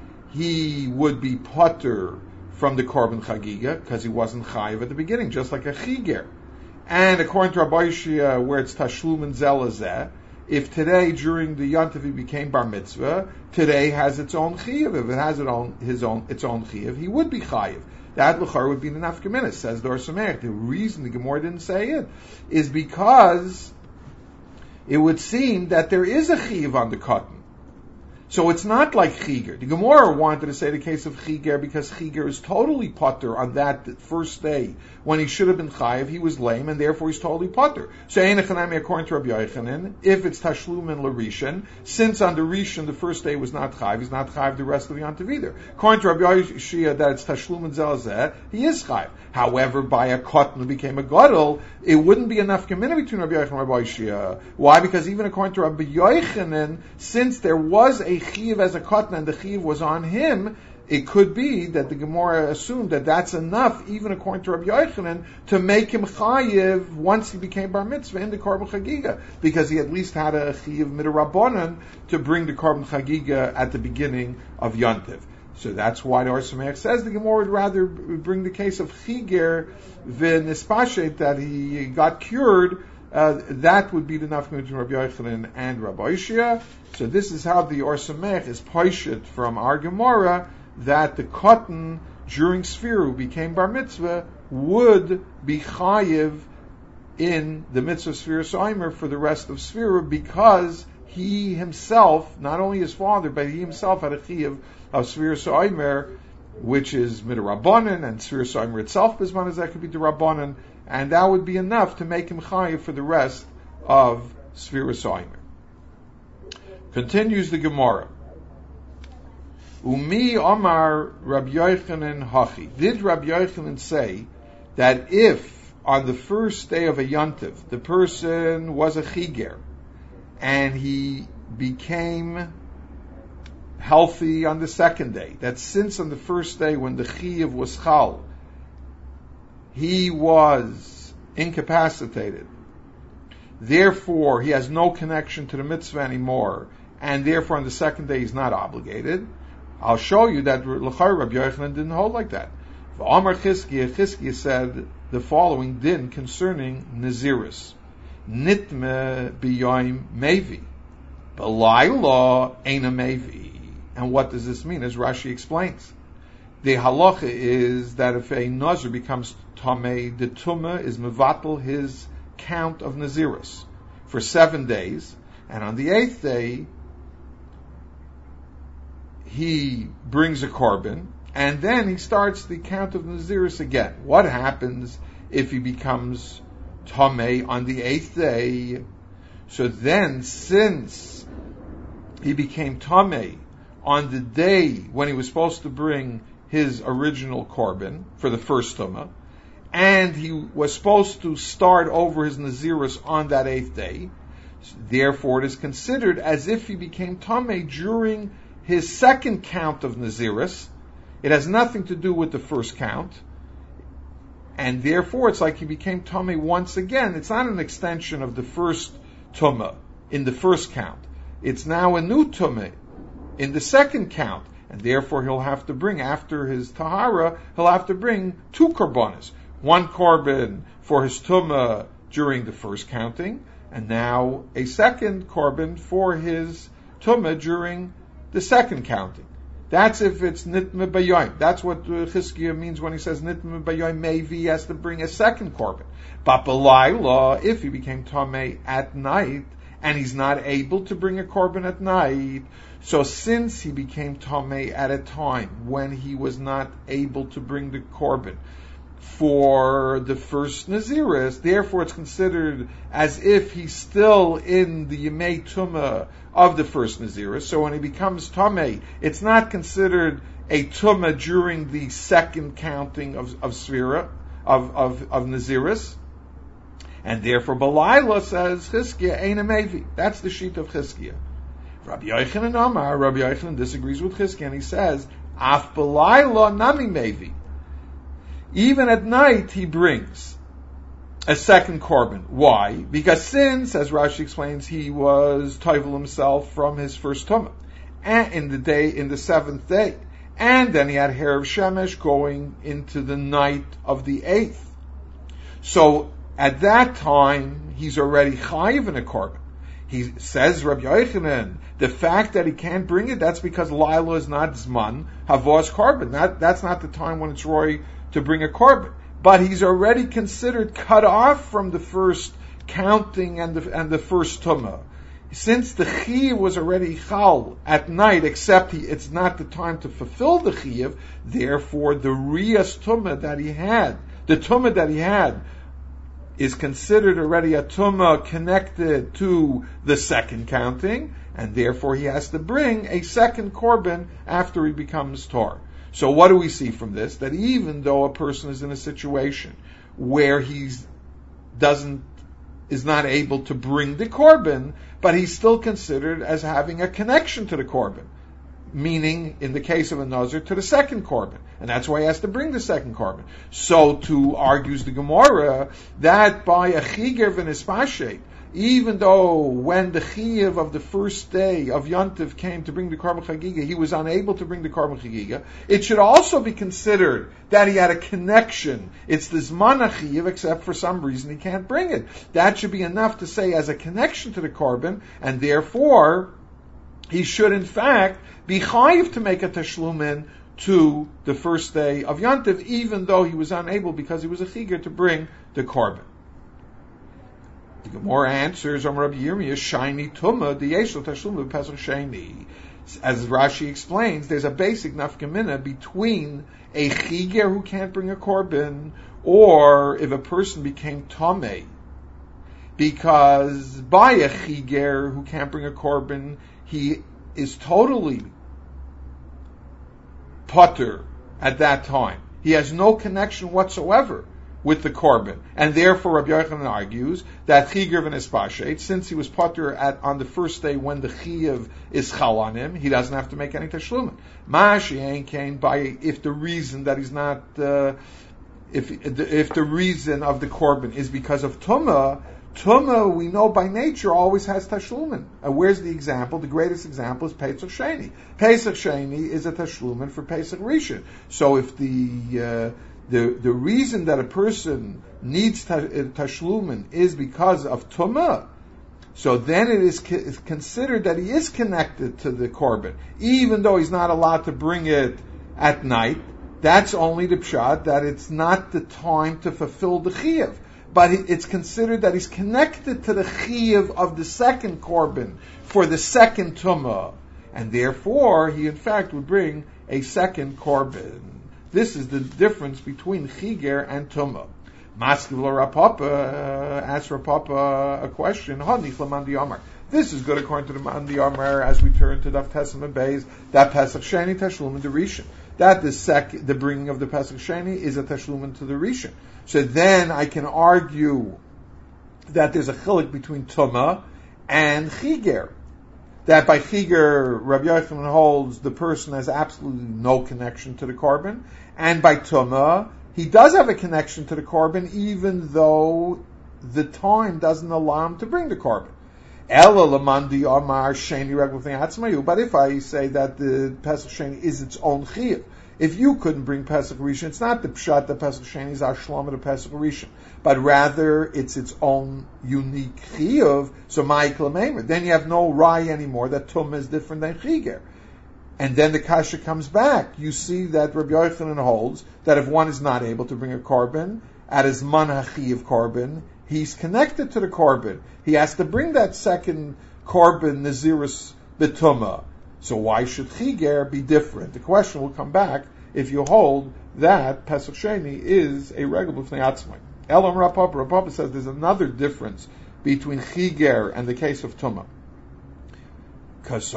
he would be potter from the korban chagiga because he wasn't chayiv at the beginning, just like a chiger. And according to Rabbi Ishia, where it's tashlum and zelazeh, if today during the yontiv he became bar mitzvah, today has its own chiyav. If it has its own his own its own chiyav, he would be chayiv. That l'char would be the nafkamina, says the Or Sameach. The reason the Gemara didn't say it is because it would seem that there is a chiyav on the cotton. So it's not like chiger. The Gemara wanted to say the case of chiger because chiger is totally potter on that first day when he should have been chayiv. He was lame and therefore he's totally potter. So einachanami, according to Rabbi Yochanan, if it's tashlum and larishan, since on the rishon the first day was not chayiv, he's not chayiv the rest of the yontiv either. According to Rabbi Shia that it's tashlum and zelazeh, he is chayiv. However, by a cotton who became a gadol, it wouldn't be enough community between Rabbi Yochanan and Rabbi Shia. Why? Because even according to Rabbi Yochanan, since there was a chiv as a cotton and the chiv was on him, it could be that the Gemara assumed that that's enough, even according to Rabbi Yochanan, to make him chayiv once he became bar mitzvah in the korban chagiga, because he at least had a chiv midrabanan to bring the korban chagiga at the beginning of yontiv. So that's why the Or Sameach says the Gemara would rather bring the case of chiger v'nispashet, that he got cured. Uh, that would be the nafkamina between Rabbi Yochanan and Rabbi Ishia. So this is how the Or Sameach is poishet from our Gemara, that the cotton during Sfira who became bar mitzvah would be chayiv in the mitzvah Sfira Soimer for the rest of Sfira, because he himself, not only his father, but he himself had a chiyav of Sfira Soimer, which is midrabanan, and Sfira Soimer itself, bisman as that could be derabanan, and that would be enough to make him chayiv for the rest of Sfira Soimer. Continues the Gemara. Umi Omar Rabbi Yochanan Hachi. Did Rabbi Yochanan say that if on the first day of a yontiv the person was a chiger and he became healthy on the second day, that since on the first day when the chiyav was chal, he was incapacitated, therefore he has no connection to the mitzvah anymore, and therefore on the second day he's not obligated? I'll show you that l'chayr Rabbi Yochanan didn't hold like that. V'amar Chizkiya, Chizkiya said the following din concerning Naziris. Nitme b'yoim mevi. B'layla eina mevi. And what does this mean? As Rashi explains. The halacha is that if a Nazir becomes Tamei, the Tumah is mevatel his count of Naziris for seven days, and on the eighth day, he brings a korban, and then he starts the count of Naziris again. What happens if he becomes Tamei on the eighth day? So then, since he became Tamei on the day when he was supposed to bring his original korban for the first tumah, and he was supposed to start over his Naziris on that eighth day, therefore it is considered as if he became Tamei during his second count of Naziris. It has nothing to do with the first count, and therefore it's like he became Tamei once again. It's not an extension of the first tumah in the first count. It's now a new tumah in the second count, and therefore he'll have to bring, after his tahara, he'll have to bring two korbanos. One korban for his tumah during the first counting, and now a second korban for his tumah during the second counting. That's if it's nitme bayoim. That's what uh, Chizkiya means when he says nitme bayoim mevi, he has to bring a second korban. But b'layla, if he became tamei at night, and he's not able to bring a korban at night, so since he became tamei at a time when he was not able to bring the korban for the first Naziris, therefore it's considered as if he's still in the Yemei Tumah of the first Naziris. So when he becomes Tamei, it's not considered a Tumah during the second counting of, of Sfira, of, of, of Naziris. And therefore Balayla says, Chizkiya Eina Mevi. That's the sheet of Chizkiya. Rabbi Yochanan Amar, Rabbi Yochanan disagrees with Chizkiya, and he says, Af Balayla Nami Mevi. Even at night, he brings a second korban. Why? Because since, as Rashi explains, he was toivel himself from his first tumah, and in the day, in the seventh day, and then he had hair of shemesh going into the night of the eighth. So at that time, he's already chayiv in a korban. He says, Rabbi Yochanan, the fact that he can't bring it, that's because Laila is not zman havos korban. That that's not the time when it's roy to bring a korban, but he's already considered cut off from the first counting and the and the first tumah. Since the chiyuv was already chal at night, except he, it's not the time to fulfill the chiyuv, therefore the riyas tumah that he had, the tumah that he had, is considered already a tumah connected to the second counting, and therefore he has to bring a second korban after he becomes tor. So what do we see from this? That even though a person is in a situation where he doesn't, is not able to bring the korban, but he's still considered as having a connection to the korban. Meaning, in the case of a Nazir, to the second korban. And that's why he has to bring the second korban. So too argues the Gemara that by a chiger v'nispashet, even though when the chiyuv of the first day of Yontiv came to bring the korban chagiga, he was unable to bring the korban chagiga, it should also be considered that he had a connection. It's the zman chiyuv, except for some reason he can't bring it. That should be enough to say as a connection to the korban, and therefore he should in fact be chayiv to make a tashlumin to the first day of Yontiv, even though he was unable because he was a chiger to bring the korban. The Gemara answers, Amar Rabbi Yirmiyah, shiny tumah, the yeshel tashlum pesach sheni. As Rashi explains, there's a basic nafkamina between a chiger who can't bring a korban, or if a person became tamei, because by a chiger who can't bring a korban, he is totally potter at that time. He has no connection whatsoever with the korban, and therefore Rabbi Yochanan argues that chiger v'nispashet, since he was potter at on the first day when the chiyuv is chal on him, he doesn't have to make any tashlumin. Mashi ain't came by if the reason that he's not, uh, if if the reason of the korban is because of tumah, Tumah, we know by nature, always has tashlumin. And where's the example? The greatest example is Pesach Sheni. Pesach Sheni is a tashlumin for Pesach Rishon. So if the uh, the the reason that a person needs tashlumin is because of Tumah, so then it is co- considered that he is connected to the korban, even though he's not allowed to bring it at night. That's only the pshat that it's not the time to fulfill the chiyuv. But it's considered that he's connected to the chiyuv of the second korban for the second tumah, and therefore he in fact would bring a second korban. This is the difference between chiger and tumah. Maskiv lo Rapapa asks Rapapa a question. Hanich l'man di'amar. This is good according to the man di'amar as we turn to Daf Tesam and Beis that Pesach Sheni Tashlum and the Rishon. That the sec, the bringing of the Pesach Sheni is a Tashlum to the Rishon. So then I can argue that there's a chilik between Tumah and Chiger. That by Chiger, Rabbi Yochanan holds the person has absolutely no connection to the korban, and by Tumah, he does have a connection to the korban, even though the time doesn't allow him to bring the korban. But if I say that the Pesach Sheni is its own chiyuv, if you couldn't bring Pesach Rishon, it's not the pshat that Pesach Sheni is our shlama to Pesach Rishon, but rather it's its own unique chiyuv. So ma'ikla meimer. Then you have no rai anymore that tumah is different than chiger. And then the kasha comes back. You see that Rabbi Yochanan holds that if one is not able to bring a korban at his man hachiv korban, he's connected to the korban. He has to bring that second korban nazirus betumah. So why should chiger be different? The question will come back if you hold that Pesach Sheni is a regular b'fnei atzmai. Elam Rapapa, Rapapa says there's another difference between chiger and the case of tumah. Because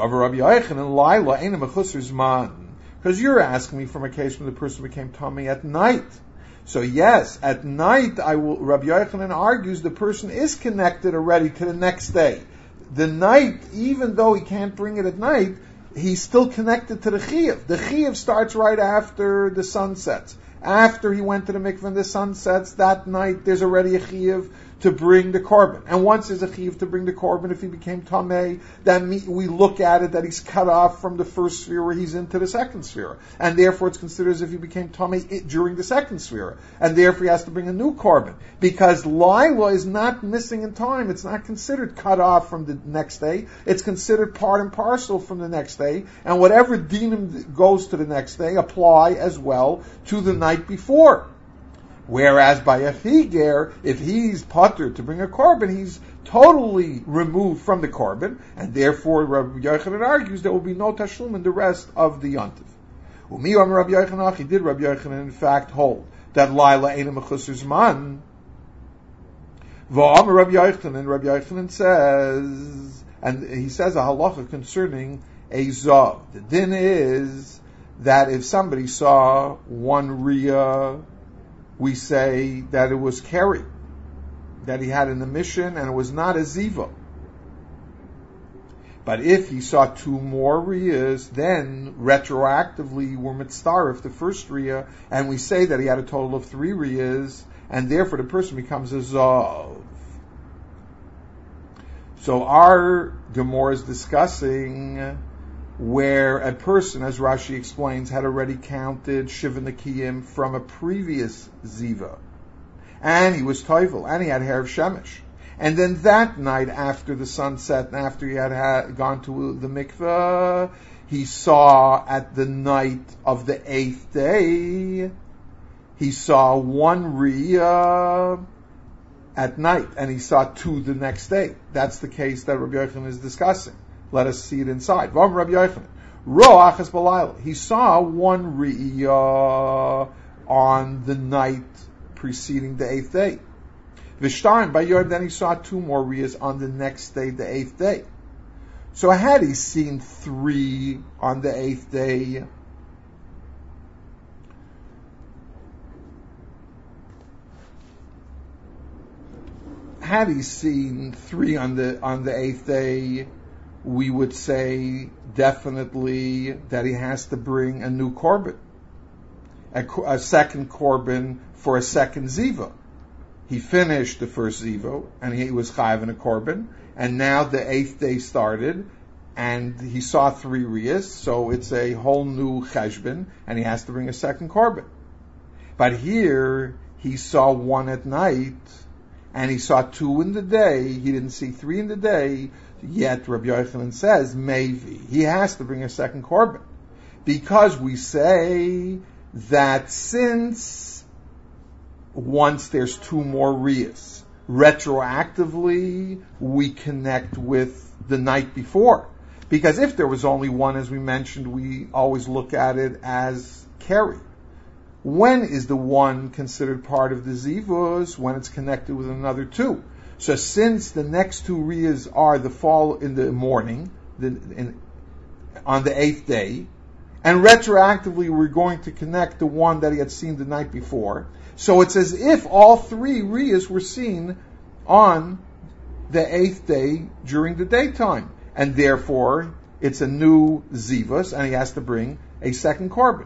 you're asking me from a case when the person became tummy at night. So yes, at night, I will. Rabbi Yochanan argues the person is connected already to the next day. The night, even though he can't bring it at night, he's still connected to the chiyuv. The chiyuv starts right after the sun sets. After he went to the mikveh and the sun sets, that night there's already a chiyuv to bring the korban. And once there's a chiyuv to bring the korban, if he became tamei, then we look at it that he's cut off from the first sphere where he's into the second sphere. And therefore it's considered as if he became tamei during the second sphere. And therefore he has to bring a new korban. Because Lila is not missing in time. It's not considered cut off from the next day. It's considered part and parcel from the next day. And whatever dinim goes to the next day apply as well to the night before. Whereas by a chiger, if he's patur to bring a korban, he's totally removed from the korban, and therefore Rabbi Yochanan argues there will be no tashlum in the rest of the yontif. Umiyam Rabbi Yochanan, did Rabbi Yochanan in fact hold that Laila ain't a mechusar zman? V'am Rabbi Yochanan, Rabbi Yochanan says, and he says a halacha concerning a zav. The din is that if somebody saw one riyah, we say that it was carried, that he had in the mission, and it was not a ziva. But if he saw two more riyas, then retroactively we're mitzaref the first riyah, and we say that he had a total of three riyas, and therefore the person becomes a zav. So our Gemara is discussing where a person, as Rashi explains, had already counted Shiva Nikiyim from a previous Ziva. And he was Toivel, and he had hair of Shemesh. And then that night, after the sunset, and after he had, had gone to the mikveh, he saw at the night of the eighth day, he saw one Riyah at night, and he saw two the next day. That's the case that Rabbi Yochanan is discussing. Let us see it inside. Vam Rabbi Yochanan. Ro'achas b'layla. He saw one riyah on the night preceding the eighth day. V'shtarim b'yom. Then he saw two more riyahs on the next day, the eighth day. So had he seen three on the eighth day, had he seen three on the on the eighth day, we would say definitely that he has to bring a new korban, a, a second korban for a second ziva. he finished the first ziva, and he was chayav in a korban, and now the eighth day started, and he saw three riyas, so it's a whole new cheshbon, and he has to bring a second korban. But here, he saw one at night, and he saw two in the day, he didn't see three in the day, yet Rabbi Yochanan says, maybe, he has to bring a second korban. Because we say that since once there's two more riyas, retroactively we connect with the night before. Because if there was only one, as we mentioned, we always look at it as carry. When is the one considered part of the zivus? When it's connected with another two. So since the next two riyas are the fall in the morning, the, in, on the eighth day, and retroactively we're going to connect the one that he had seen the night before, so it's as if all three riyas were seen on the eighth day during the daytime, and therefore it's a new zivus, and he has to bring a second korban.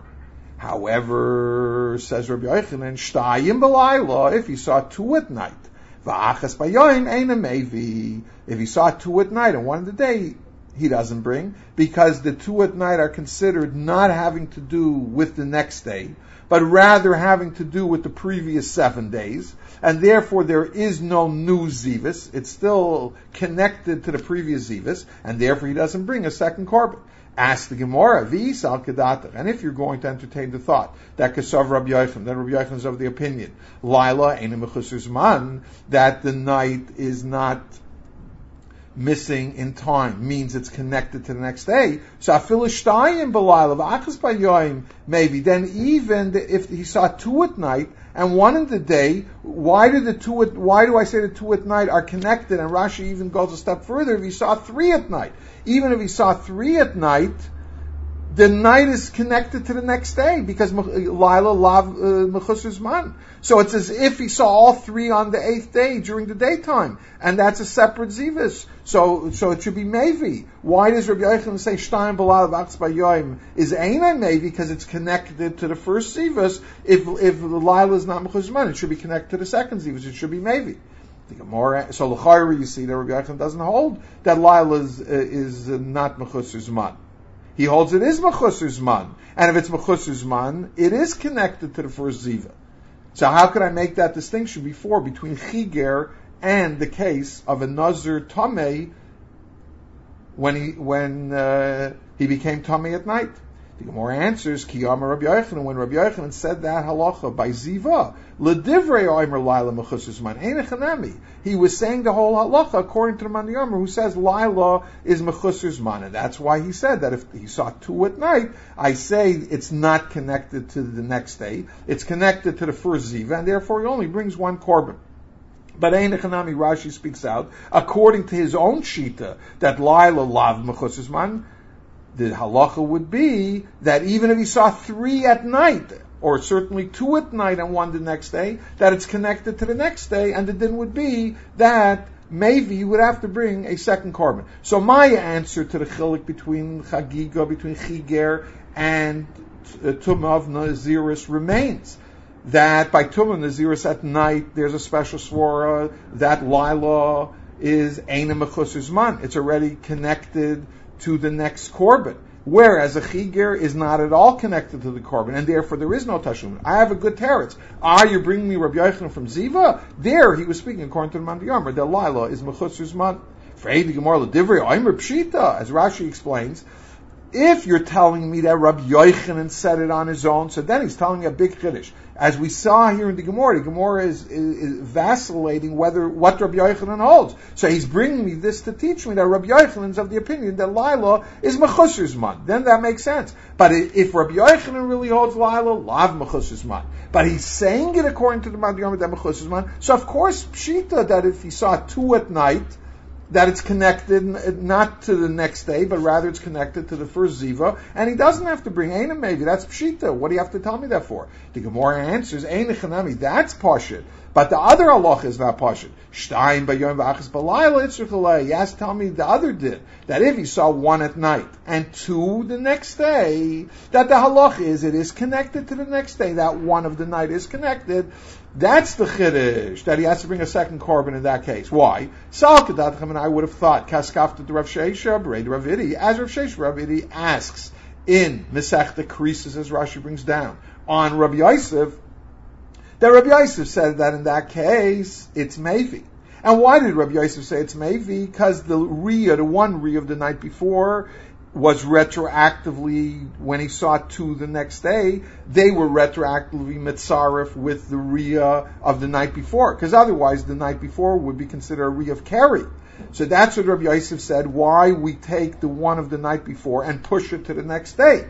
However, says Rabbi Yochanan, shtayim b'layla, if he saw two at night, v'achas b'yoyim eina mevi, if he saw two at night and one in the day, he doesn't bring, because the two at night are considered not having to do with the next day, but rather having to do with the previous seven days, and therefore there is no new zivus. It's still connected to the previous zivus, and therefore he doesn't bring a second korban. Ask the Gemara, V'is al kedata. And if you're going to entertain the thought that Kesav Rabbi Yochanan, then Rabbi Yochanan is of the opinion, Laila eina mechusar zman, that the night is not missing in time, means it's connected to the next day. So afilu shtayim b'layla v'achas b'yoyim, maybe then even the, if he saw two at night and one in the day, why do the two at, why do I say the two at night are connected? And Rashi even goes a step further. If he saw three at night, even if he saw three at night, the night is connected to the next day because Laila lav mechusar zman. So it's as if he saw all three on the eighth day during the daytime, and that's a separate zivus. So, so it should be mevi. Why does Rabbi Yochanan say shtayim b'layla v'achas b'yoyim is einay mevi? Because it's connected to the first zivus. If if the Laila is not mechusar zman, it should be connected to the second zivus. It should be mevi. So l'chayra, you see that Rabbi Yochanan doesn't hold that Laila is uh, is uh, not mechusar zman. He holds it is mechusar zman, and if it's mechusar zman, it is connected to the first ziva. So how could I make that distinction before between chiger and the case of a nazir tamei when he when uh, he became tamei at night? The Gemara answers, Ki Amar Rabbi Yochanan, when Rabbi Yochanan said that halacha by ziva, ledivrei omer laila mechusar zman ein chanami. He was saying the whole halacha according to the Man Yomer, who says laila is mechusar zman, and that's why he said that if he saw two at night, I say it's not connected to the next day, it's connected to the first ziva, and therefore he only brings one korban. But Ein Echanami, Rashi speaks out, according to his own shita, that laila lav mechusar zman, the halacha would be that even if he saw three at night, or certainly two at night and one the next day, that it's connected to the next day, and the din would be that maybe you would have to bring a second korban. So my answer to the chilik between chagiga, between chiger and uh, tumah of naziris remains. That by tumah naziris at night, there's a special swara, that lila is eina mechusar zman. It's already connected to the next korban. Whereas a chiger is not at all connected to the korban, and therefore there is no tashlumin. I have a good teretz. Ah, you're bringing me Rabbi Yochanan from Ziva? There, he was speaking according to the Man Yomer. The Laila is mechusar zman. Frei the Gemara l'divrei oimer pshita, as Rashi explains. If you're telling me that Rabbi Yochanan said it on his own, so then he's telling me a big chiddush. As we saw here in the Gemara, the Gemara is, is, is vacillating whether what Rabbi Yochanan holds. So he's bringing me this to teach me that Rabbi Yochanan is of the opinion that Laila is mechusar zman. Then that makes sense. But if Rabbi Yochanan really holds Laila, lav mechusar zman. But he's saying it according to the Man Yomer that mechusar zman. So of course, pshita that if he saw two at night, that it's connected not to the next day, but rather it's connected to the first ziva, and he doesn't have to bring Eina maybe. That's pshita. What do you have to tell me that for? The Gemara answers, Eina chanami, that's pashit. But the other halacha is not pashit. Shtayim b'yom v'achas b'layla itzrich. He has to tell me the other did. That if he saw one at night and two the next day, that the halacha is it is connected to the next day. That one of the night is connected. That's the chiddush, that he has to bring a second korban in that case. Why? Salkadatchem, and I would have thought, Kaskafta to Rav Sheisha, Bered Rav Idi, as Rav Sheisha Rav Idi asks in Masechta Krisis, as Rashi brings down, on Rabbi Yosef, that Rabbi Yosef said that in that case, it's Mevi. And why did Rabbi Yosef say it's Mevi? Because the Riyah, the one Riyah of the night before, was retroactively, when he saw two the next day, they were retroactively mitzaref with the Riyah of the night before. Because otherwise, the night before would be considered a Riyah of Keri. So that's what Rabbi Yosef said, why we take the one of the night before and push it to the next day.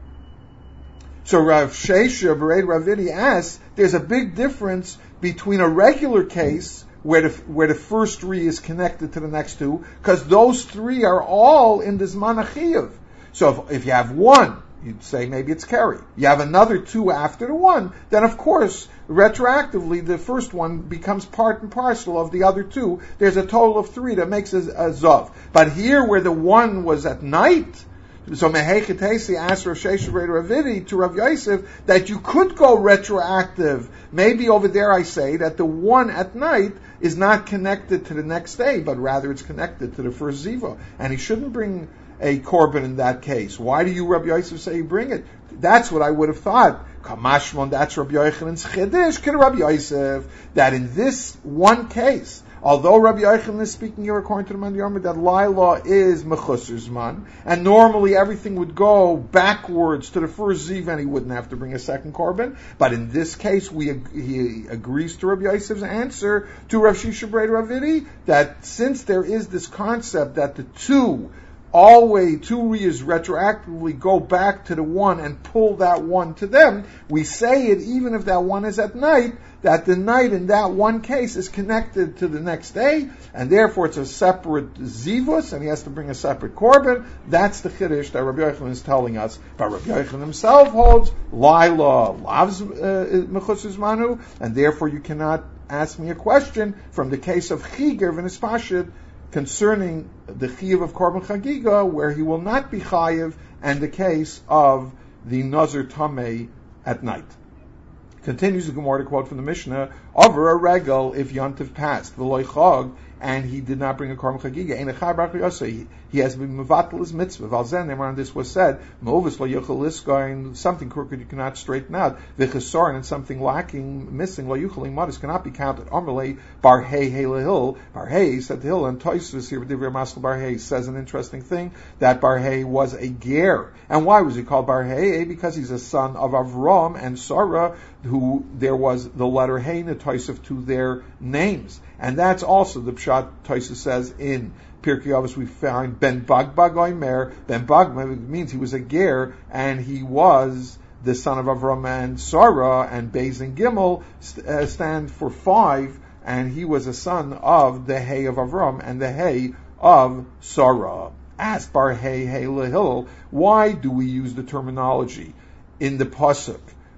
So Rav Sheisha, Bered Rav Idi asks, there's a big difference between a regular case where the, where the first three is connected to the next two, because those three are all in the Zman HaChiyuv. So if, if you have one, you'd say maybe it's Keri. You have another two after the one, then of course, retroactively, the first one becomes part and parcel of the other two. There's a total of three that makes a, a Zav. But here where the one was at night, so Mehechetesi asked Rav Sheisha Bered Rav Idi to Rav Yosef that you could go retroactive. Maybe over there I say that the one at night is not connected to the next day, but rather it's connected to the first Ziva. And he shouldn't bring a korban in that case. Why do you, Rabbi Yosef, say you bring it? That's what I would have thought. Kamashmon, that's Rabbi Yochanan's chiddush, Kid Rabbi Yosef, that in this one case, although Rabbi Yochanan is speaking here according to the Man Yarmid, that Laila is Mechusar Zman, and normally everything would go backwards to the first Ziv and he wouldn't have to bring a second korban. But in this case, we he agrees to Rabbi Yosef's answer to Rav Shisha Bered Rav Idi, that since there is this concept that the two always two riyas retroactively go back to the one and pull that one to them, we say it even if that one is at night, that the night in that one case is connected to the next day, and therefore it's a separate zivus, and he has to bring a separate korban. That's the chiddush that Rabbi Yochanan is telling us. But Rabbi Yochanan himself holds Laila loves mechusar zmanu, and therefore you cannot ask me a question from the case of Chiger v'nispashid concerning the Chiyav of Korban Chagiga, where he will not be Chayiv, and the case of the Nazir Tameh at night. Continues the Gemara to quote from the Mishnah, over a regal if Yontif passed, v'loy chag, and he did not bring a Korban Chagiga, ein echai bar Yosei, he has been mevatel his mitzvah. Valzen, and this was said, movis lo yuchel liskain, something crooked you cannot straighten out, v'chesaron, and something lacking, missing, lo yuchel imadis cannot be counted. Amalei bar hey hey lahil, bar hey said to Hill, and Toysus here, B'divrei Maskal bar hey says an interesting thing, that bar hey was a ger. And why was he called bar hey? Because he's a son of Avram and Sarah, who there was the letter hey Toysuf to their names. And that's also the Pshat Toysuf says in Pirkei Avos we find Ben Bagbag Omer. Ben Bagbag means he was a ger, and he was the son of Avram and Sarah, and Beis and Gimel st- uh, stand for five, and he was a son of the Hay of Avram and the Hay of Sarah. Ask Bar Hay Hay Lahil, why do we use the terminology in the pasuk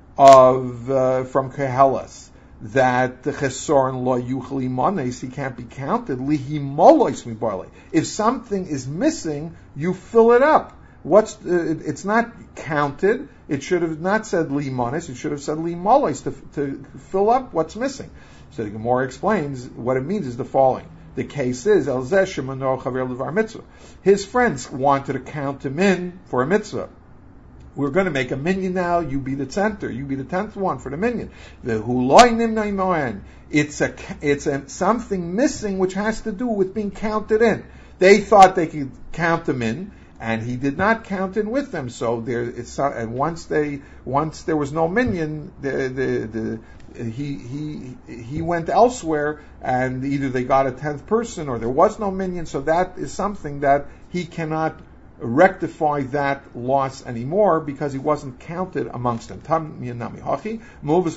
of uh, from Kehelas that the chesaron lo yuchli manes, he can't be counted. Lihi molois mi barley. If something is missing, you fill it up. What's uh, it's not counted. It should have not said li manes. It should have said li molois to, to fill up what's missing. So the Gemara explains what it means is the following. The case is El Zeh Shemano Chaver Levar Mitzvah. His friends wanted to count him in for a mitzvah. We're going to make a minyan now. You be the center. You be the tenth one for the minyan. The huloi nimnai moen. It's a it's a something missing which has to do with being counted in. They thought they could count them in, and he did not count in with them. So there, it's and once they once there was no minyan, the the the he he he went elsewhere, and either they got a tenth person or there was no minyan. So that is something that he cannot rectify that loss anymore because he wasn't counted amongst them. A person who was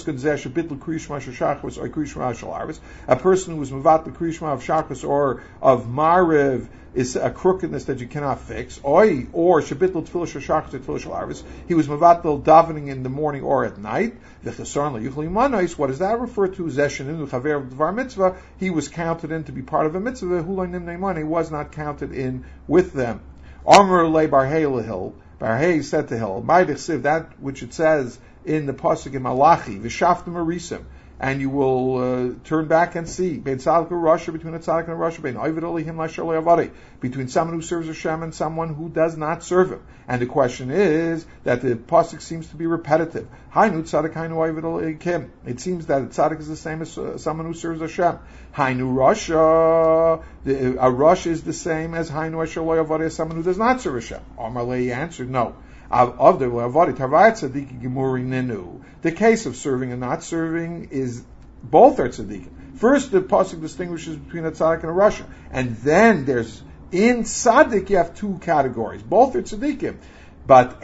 mevat the krishma of shachas or of mariv is a crookedness that you cannot fix. Oi, or shabitl tefillah shachas tefillah shalarvis. He was mevatel davening in the morning or at night. What does that refer to? Zeshin chaver dvar mitzvah. He was counted in to be part of a mitzvah. He was not counted in with them. Amr le Barhei lehil. Barhei said to Hill, "My dechsiv, that which it says in the pasuk in Malachi, v'shaftem arisim, and you will uh, turn back and see. Bein tzaddik and Rasha, between a tzaddik and a Rasha, bein oived olihim lasher lo yavadei, between someone who serves Hashem and someone who does not serve Him. And the question is that the pasuk seems to be repetitive. Hainu tzaddik, hainu oived olihim. It seems that a tzaddik is the same as uh, someone who serves Hashem. Hainu Rasha, the, a Rasha is the same as hainu asher lo yavadei, as someone who does not serve Hashem. Amalei answered, no. Of the the case of serving and not serving is both are tzaddikim. First, the pasuk distinguishes between a tzaddik and a rasha, and then there's in tzaddik you have two categories. Both are tzaddikim, but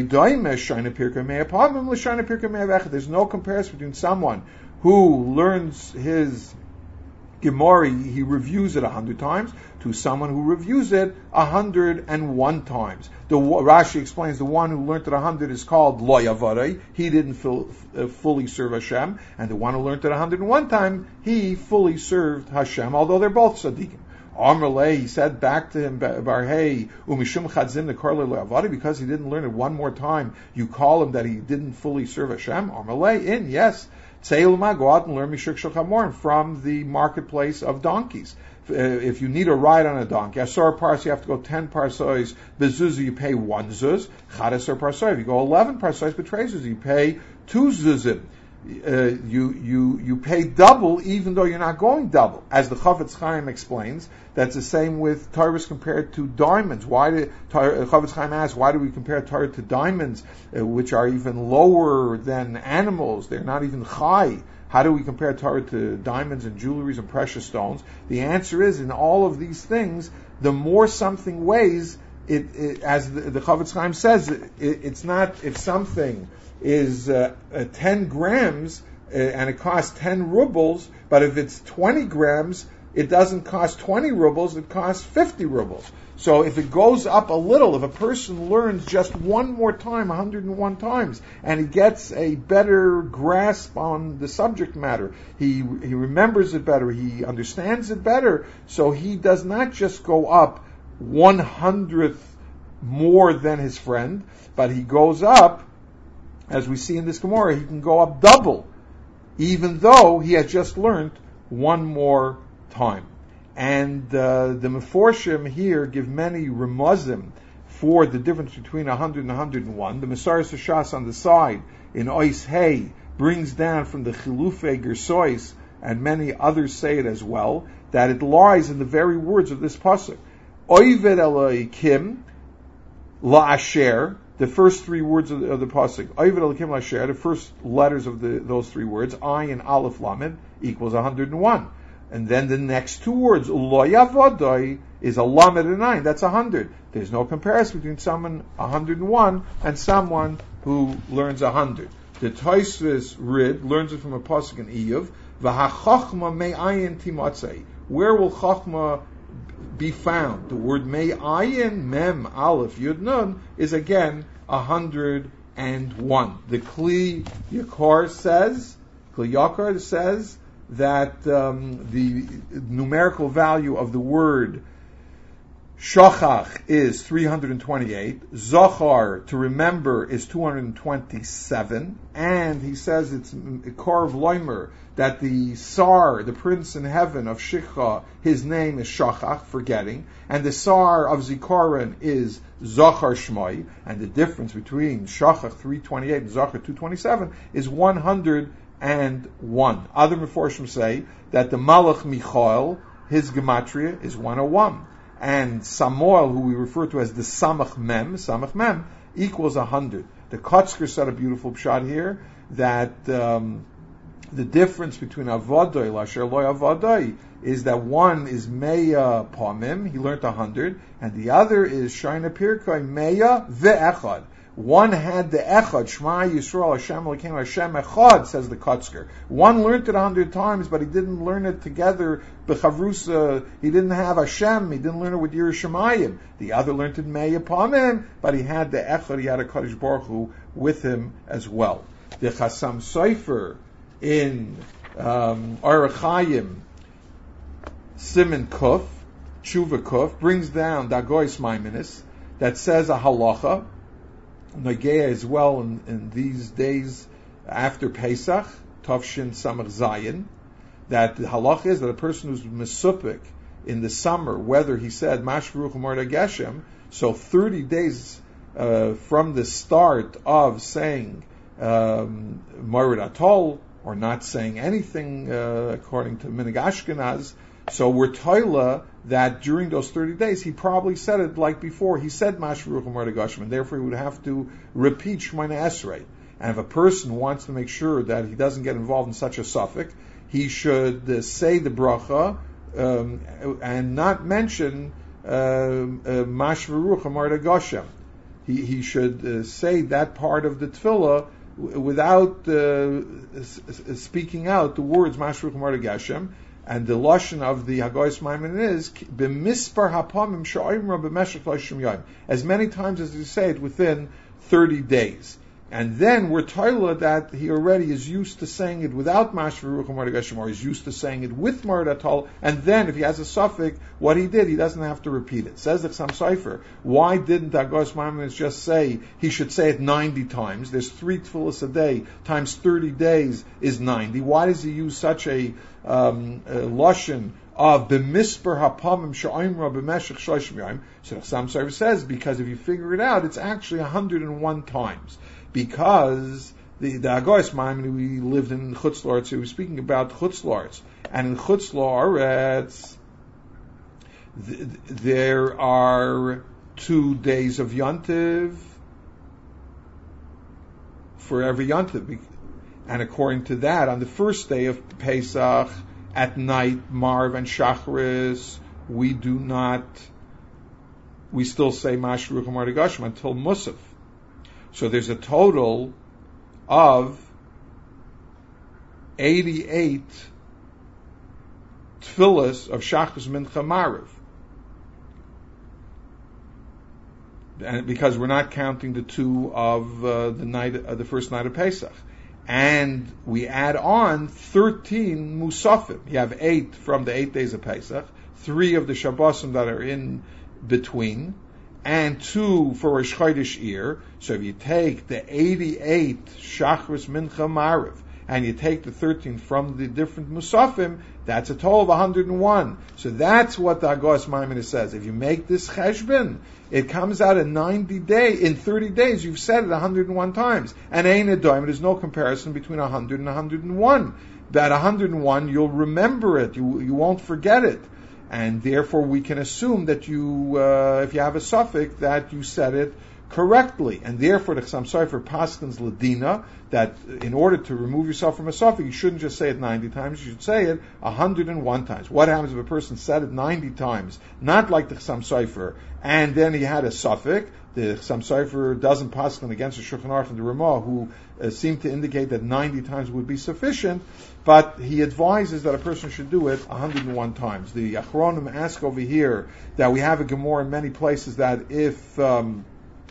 there's no comparison between someone who learns his Gemara, he reviews it a hundred times, to someone who reviews it a hundred and one times. The Rashi explains the one who learned it a hundred is called lo yavarei. He didn't fill, uh, fully serve Hashem, and the one who learned it a hundred and one time, he fully served Hashem. Although they're both tzaddikim. Amrle, he said back to him, Barhei, umishum chadzim the karle lo yavarei, because he didn't learn it one more time. You call him that he didn't fully serve Hashem. Amrle, in yes. Tzeilma, go out and learn Mishuk Shulchan from the marketplace of donkeys. Uh, if you need a ride on a donkey, Asar Parsa, you have to go ten parsois. Bezuzah, you pay one zuz. Chadasar Parsa, if you go eleven parsois, betrayzuz, you pay two zuzim. Uh, you you you pay double even though you're not going double. As the Chafetz Chaim explains, that's the same with Torah compared to diamonds. Why did Chafetz Chaim asks, why do we compare Torah to diamonds, uh, which are even lower than animals? They're not even chai. How do we compare Torah to diamonds and jewelries and precious stones? The answer is, in all of these things, the more something weighs, it, it as the, the Chafetz Chaim says, it, it, it's not if something is uh, uh, ten grams uh, and it costs ten rubles, but if it's twenty grams, it doesn't cost twenty rubles, it costs fifty rubles. So if it goes up a little, if a person learns just one more time, one hundred and one times, and he gets a better grasp on the subject matter, he he remembers it better, he understands it better, so he does not just go up one hundredth more than his friend, but he goes up, as we see in this Gemara, he can go up double, even though he has just learned one more time. And uh, the Meforshim here give many remuzim for the difference between one hundred and one hundred and one. The Mesaris Hashas on the side, in Ois Hey, brings down from the Chilufei Gersois, and many others say it as well, that it lies in the very words of this pasuk. Oived Elohim la'asher, the first three words of the, of the pasuk, Oived Elohim la'asher, the first letters of the, those three words, Ayin Aleph Lamed, equals one hundred and one. And then the next two words, Lo Yavodai, is a Lamed and Ayin, that's one hundred. There's no comparison between someone one hundred and one and someone who learns one hundred. The Tosfos Rid learns it from a pasuk in Iyov, V'hachachma me'ayin timatzei. Where will Chachma be found? The word me'ayin, mem, aleph, yud, nun, is again one hundred and one. The Kli Yakar says, Kli Yakar says that um, the numerical value of the word shachach is three hundred twenty-eight, zachar, to remember, is two hundred twenty-seven, and he says it's Korv Loimer, that the Sar, the prince in heaven of Shikha, his name is Shachach, forgetting, and the Sar of Zikaron is Zachar Shmoi, and the difference between Shachach three twenty-eight and Zachar two twenty-seven is one hundred one. Other Meforshim say that the Malach Michael, his gematria, is one oh one. And Samuel, who we refer to as the Samach Mem, Samach Mem, equals one hundred. The Kotzker said a beautiful pshat here, that um, the difference between Avodai, Lasher Loy Avodai, is that one is Meya Pamim, he learned one hundred, and the other is Shaina Pirkai, Meya Ve'echad. One had the Echad, Shema Yisrael Hashem Elokeinu Hashem Echad, says the Kotzker. One learned it a hundred times, but he didn't learn it together, B'chavrusa, he didn't have Hashem, he didn't learn it with Yerushalayim. The other learned it Meya Pamim, but he had the Echad, he had a Kadosh Baruch Hu with him as well. The Chasam Sofer in um, Orach Chaim, Siman Kuf, Tshuva Kuf, brings down Dagois Maiminis, that says a halacha, Nagea as well in, in these days after Pesach, Tavshin Samach Zayin, that the halach is that a person who's mesupik in the summer, whether he said Mashvaruch Marda Geshem, so thirty days uh, from the start of saying um, Morid Atol, or not saying anything uh, according to Minig Ashkenaz, so we're toila that during those thirty days he probably said it like before. He said Mashvaruch Marda Geshem, and therefore he would have to repeat Shemona Esrei. And if a person wants to make sure that he doesn't get involved in such a suffix, he should uh, say the bracha um, and not mention Mashvaruch Marda Geshem. He he should uh, say that part of the tefillah w- without uh, s- speaking out the words Mashvaruch Marda Geshem. And the lashon of the Hagoyis Maimon is b'mispar hapamim she'oimra b'meshech l'shim yom, as many times as you say it within thirty days. And then we're toila that he already is used to saying it without Mashvaruch Marda Geshem, or he's used to saying it with Marda Atol, and then if he has a suffix, what he did, he doesn't have to repeat it. Says the Chassam Sofer, why didn't Hagoyis Maimonides just say he should say it ninety times? There's three tefillas a day, times thirty days is ninety. Why does he use such a, um, a lashon of b'misper hapamim she'oimra b'meshech shloshim yom? So the Chassam Sofer says, because if you figure it out, it's actually one hundred one times. Because the the Hagoyis Maimonides, we lived in Chutz La'aretz, so he was speaking about Chutz La'aretz, and in Chutz La'aretz th- there are two days of Yontiv for every Yontiv, and according to that, on the first day of Pesach at night, Marv and Shacharis, we do not, we still say Mashvaruch Marda Geshem until Musaf. So there's a total of eighty-eight tefillas of Shachris Mincha Mariv. And because we're not counting the two of uh, the night, uh, the first night of Pesach. And we add on thirteen Musafim. You have eight from the eight days of Pesach, three of the Shabbosim that are in between, and two for Rosh Chodesh Iyar. So if you take the eighty-eight Shachris Mincha Mariv, and you take the thirteen from the different Musafim, that's a total of one hundred one. So that's what the Hagoyis Maimonides says. If you make this cheshbon, it comes out in ninety days, in thirty days, you've said it one hundred one times. And Ein Adoim, there's no comparison between one hundred and one hundred one. That one hundred one, you'll remember it, you, you won't forget it. And therefore we can assume that you, uh, if you have a suffix, that you said it correctly. And therefore the Chassam Sofer paskins ladina, that in order to remove yourself from a suffix, you shouldn't just say it ninety times, you should say it one hundred one times. What happens if a person said it ninety times, not like the Chassam Sofer, and then he had a suffix? The Chassam Sofer doesn't paskin against the Shulchan Aruch and the Ramah, who uh, seem to indicate that ninety times would be sufficient, but he advises that a person should do it one hundred one times. The Achronim ask over here that we have a Gemara in many places that if um,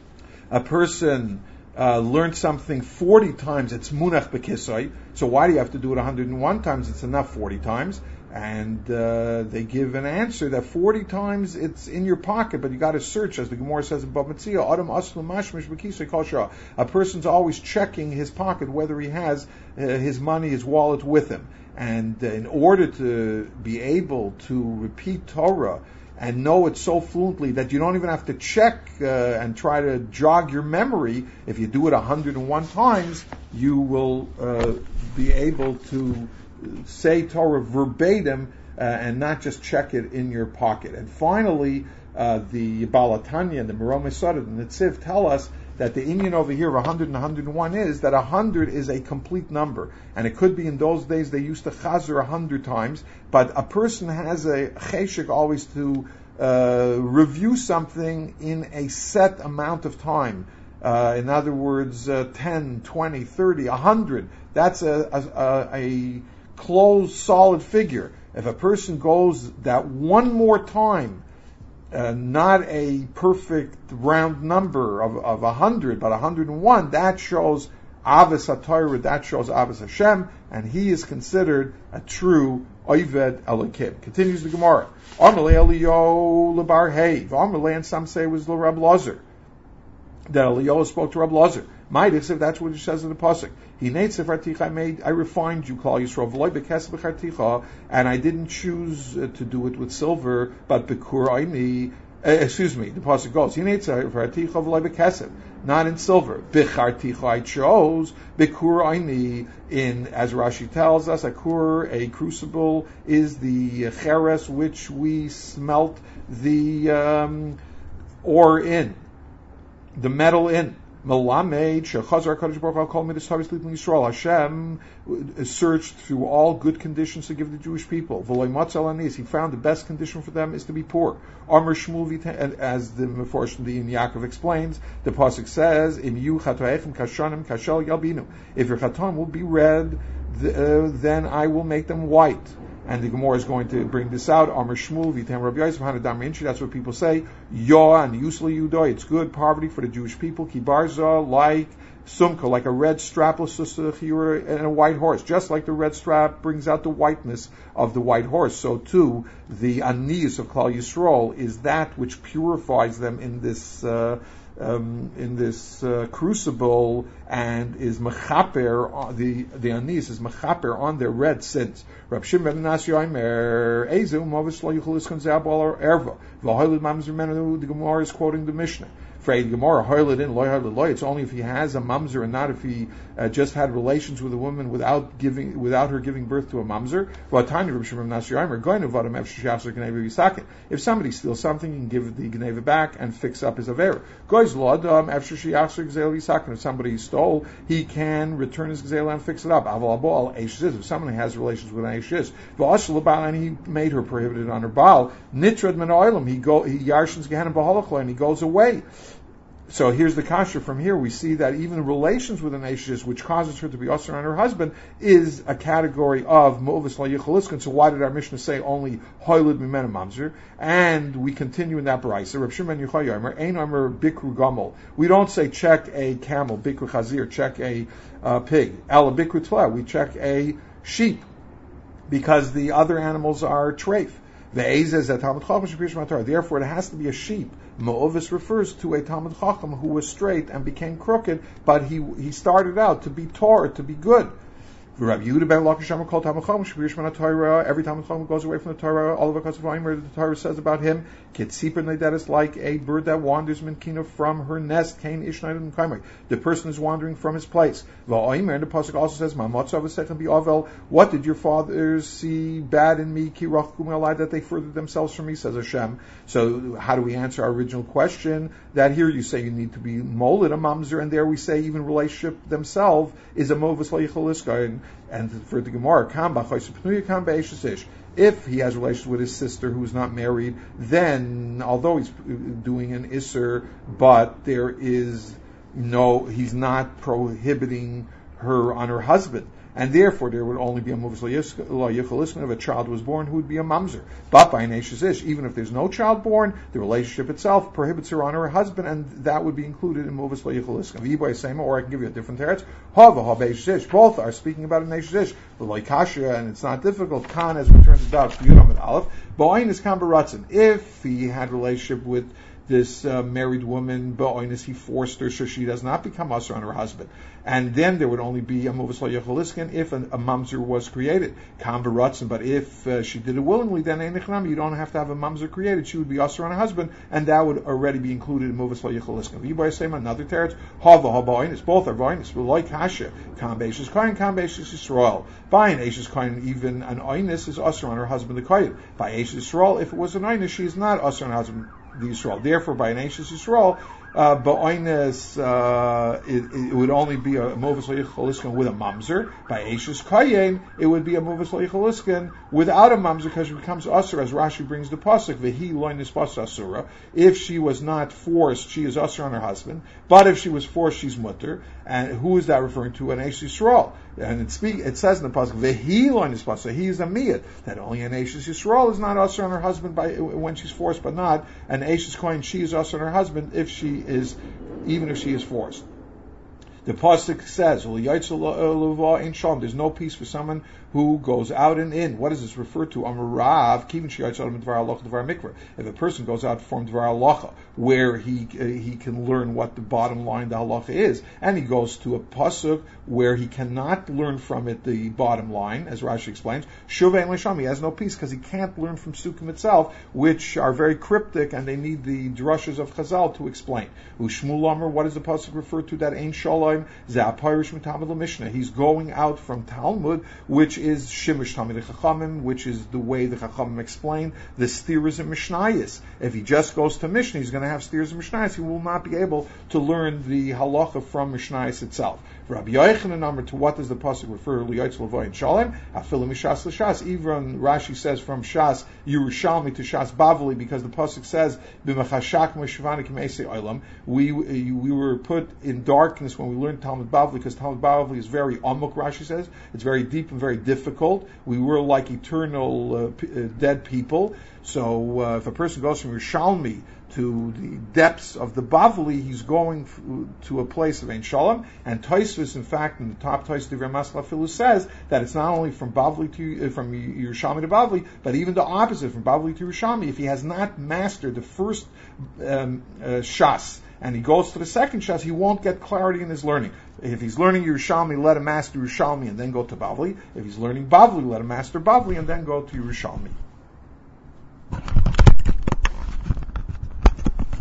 a person uh, learned something forty times, it's munach bekisai. So why do you have to do it one hundred one times? It's enough forty times. And uh, they give an answer that forty times it's in your pocket, but you got to search, as the Gemara says in Bava Metzia, Adam Aslu Mashmish B'Kisei Kol Shah. A person's always checking his pocket whether he has uh, his money, his wallet with him. And uh, in order to be able to repeat Torah and know it so fluently that you don't even have to check uh, and try to jog your memory, if you do it one hundred one times, you will uh, be able to say Torah verbatim uh, and not just check it in your pocket. And finally, uh, the Baal HaTanya and the Merom Esadet and the Tziv tell us that the Indian over here, one hundred and one hundred one, is that one hundred is a complete number. And it could be in those days they used to chazer one hundred times, but a person has a cheshek always to uh, review something in a set amount of time. Uh, in other words, uh, ten, twenty, thirty, one hundred. That's a, a, a closed, solid figure. If a person goes that one more time, uh, not a perfect round number of, of one hundred, but one hundred one, that shows Avos HaTorah, that shows Avos Hashem, and he is considered a true Oved Elokim. Continues the Gemara. Amalei Eliyahu lebar Heiv. Amalei, and some say it was the Reb Lazar, that Eliyahu spoke to Reb Lazar. Might if that's what it says in the pasuk. He I made, I refined you, Klal Yisrael, and I didn't choose uh, to do it with silver, but bekur aimi. Uh, excuse me, the pasuk goes, not in silver. Bicharticha I chose, bekur aimi, in, as Rashi tells us, a kur, a crucible, is the cheres which we smelt the um, ore in, the metal in. Melamed shechazar Kadosh Baruch Hu kol midas havis living Yisrael. Hashem searched through all good conditions to give the Jewish people. V'loy matzal anis. He found the best condition for them is to be poor. Amar Shmuel v'ten, and as the Meforshim the Yaakov explains, the pasuk says, "Im yu chatoechem kashanim kashel yalbinu." If your chaton will be red, the, uh, then I will make them white. And the Gemara is going to bring this out. Amar Shmuel v'tem Rabbi Yosef Hanadam Rinchi. That's what people say. Yo and Yusla Yudoy. It's good poverty for the Jewish people. Kibarza, like sumka, like a red strapless susachira and a white horse. Just like the red strap brings out the whiteness of the white horse, so too the anis of Klal Yisrael is that which purifies them in this. Uh, Um, in this uh, crucible, and is mechaper, the the anis is mechaper on their red sins. Rab Shimon ben Nasi Omer, Ezu Movis Lo Yichul Iskan Zabal Erva. V'Hoylid Mamzer Menu. The Gemara is quoting the Mishnah. Frei Gemara Hoylid in Loy Hoylid Loy. It's only if he has a mamzer and not if he uh, just had relations with a woman without giving without her giving birth to a mamzer. V'Atani Rab Shimon ben Nasi Omer going to Vadam Efshir Shafzer Gneva Yisakin. If somebody steals something, you can give the Gneva back and fix up his avera. Goyz Lodam Efshir Shafzer Gzeil Yisakin. If somebody stole, he can return his gzeila and fix it up. Aval Abol Eishiz. If someone has relations with an Eishiz, V'Ashel Baal, and he made her prohibited on her Baal. Nitrad Min Oilam. He go he yarshins Gehenim B'Holachla, and he goes away. So here's the kasha from here. We see that even relations with an Eishes, which causes her to be usher on her husband, is a category of Mo'uvis La Yichaliskin. So why did our Mishnah say only Hoylid Mimena Mamzer? And we continue in that brayso. Reb Shimon Yochai Yomer, Ein Omer Bikru Gomel. We don't say check a camel, Bikru Chazir, check a uh, pig. Ela Bikru Tla, we check a sheep, because the other animals are treif. Therefore, it has to be a sheep. Mo'ovis refers to a Talmud Chacham who was straight and became crooked, but he he started out to be Torah, to be good. Rabbi Yehuda ben Lakasham called Talmud Chacham Shvirish Mana Torah. Every Talmud Chacham goes away from the Torah. All of us of the Torah says about him, Kitzipur that is like a bird that wanders minkina from her nest. Kain Ishnayim Kaimai. The person is wandering from his place. Va'oimer, and the pasuk also says, Ma'matzav second be Avel. What did your fathers see bad in me? Kirach Kumelai, that they furthered themselves from me, says Hashem. So how do we answer our original question? That here you say you need to be molded a mamzer, and there we say even relationship themselves is a movus layichaliska. And for the Gemara, if he has relations with his sister who is not married, then although he's doing an isser, but there is no, he's not prohibiting her on her husband. And therefore, there would only be a movus la yichaliskin if a child was born who would be a mamzer. But by an ish, even if there's no child born, the relationship itself prohibits her on her husband, and that would be included in movus la yichaliskin. Or I can give you a different teretz. Both are speaking about an ish, the loikasha, and it's not difficult. Kan, as we turn to Dav, Yudam and Aleph. Bo'ain is kan baratzin. If he had relationship with this uh, married woman, ba'oinus, he forced her so she does not become usher on her husband. And then there would only be a movus la yichaliskin if a, a mamzer was created. Kam baratzin, but if uh, she did it willingly, then einichnam, you don't have to have a mamzer created. She would be usher on her husband, and that would already be included in movus la yichaliskin. V'yibai same another teretz, hava ha'ba'oinus, both are ba'oinus, v'loi kasha, kam be'eshes koyin, kam be'eshes Yisrael. By an eshes koyin, even an oinus is usher on her husband, the koyin. By eshes Yisrael, if it was an oinus, she is not usher on her husband, the Yisrael. Therefore, by an Eishes Yisrael, uh, ba'oines, uh, it, it would only be a movus layichaliskin with a mamzer. By Eishes Kayin, it would be a movus layichaliskin without a mamzer, because it becomes usher, as Rashi brings the pasuk, vehi loinis pas asura. If she was not forced, she is usher on her husband. But if she was forced, she's mutter. And who is that referring to? An Eishes Yisrael. And it speak, it says in the pasuk, vehi loinis pas. So he is a miyat. That only an Eishes Yisrael is not usher on her husband by when she's forced, but not an Eishes Kayin. She is usher on her husband if she is, even if she is forced. The pasuk says, "There's no peace for someone who goes out and in." What does this refer to? If a person goes out from Dvar Halacha, where he uh, he can learn what the bottom line the halacha is, and he goes to a pasuk where he cannot learn from it the bottom line, as Rashi explains, Shuvah and Lisham, he has no peace because he can't learn from Sukkim itself, which are very cryptic and they need the drushes of Chazal to explain. Ushmul Amar, what does the pasuk refer to? That Ein Shalom Za'apirish Mitamid L'Mishnah. He's going out from Talmud, which is Shimish Talmid Chachamim, which is the way the Chachamim explain the Stiras and Mishnayos. If he just goes to Mishnah, he's going to have Stiras and Mishnayos. He will not be able to learn the halacha from Mishnayos itself. Rabbi Yochanan number to what does the pasuk refer? Liyotz Lavoy and Shalom Afilim Mishas L'Shas. Even Rashi says from Shas Yerushalmi to Shas Bavli, because the pasuk says B'machashak Meshivani K'meisei Olam. We we were put in darkness when we learned Talmud Bavli, because Talmud Bavli is very amok. Rashi says it's very deep and very difficult. We were like eternal uh, p- uh, dead people. So uh, if a person goes from Yerushalmi to the depths of the Bavli, he's going f- to a place of Ein Shalom. And Tosfos, in fact, in the top Tosfos of Ramasla Filu says that it's not only from Bavli to uh, from Yerushalmi to Bavli, but even the opposite, from Bavli to Yerushalmi. If he has not mastered the first um, uh, Shas, and he goes to the second Shas, he won't get clarity in his learning. If he's learning Yerushalmi, let him master Yerushalmi and then go to Bavli. If he's learning Bavli, let him master Bavli and then go to Yerushalmi.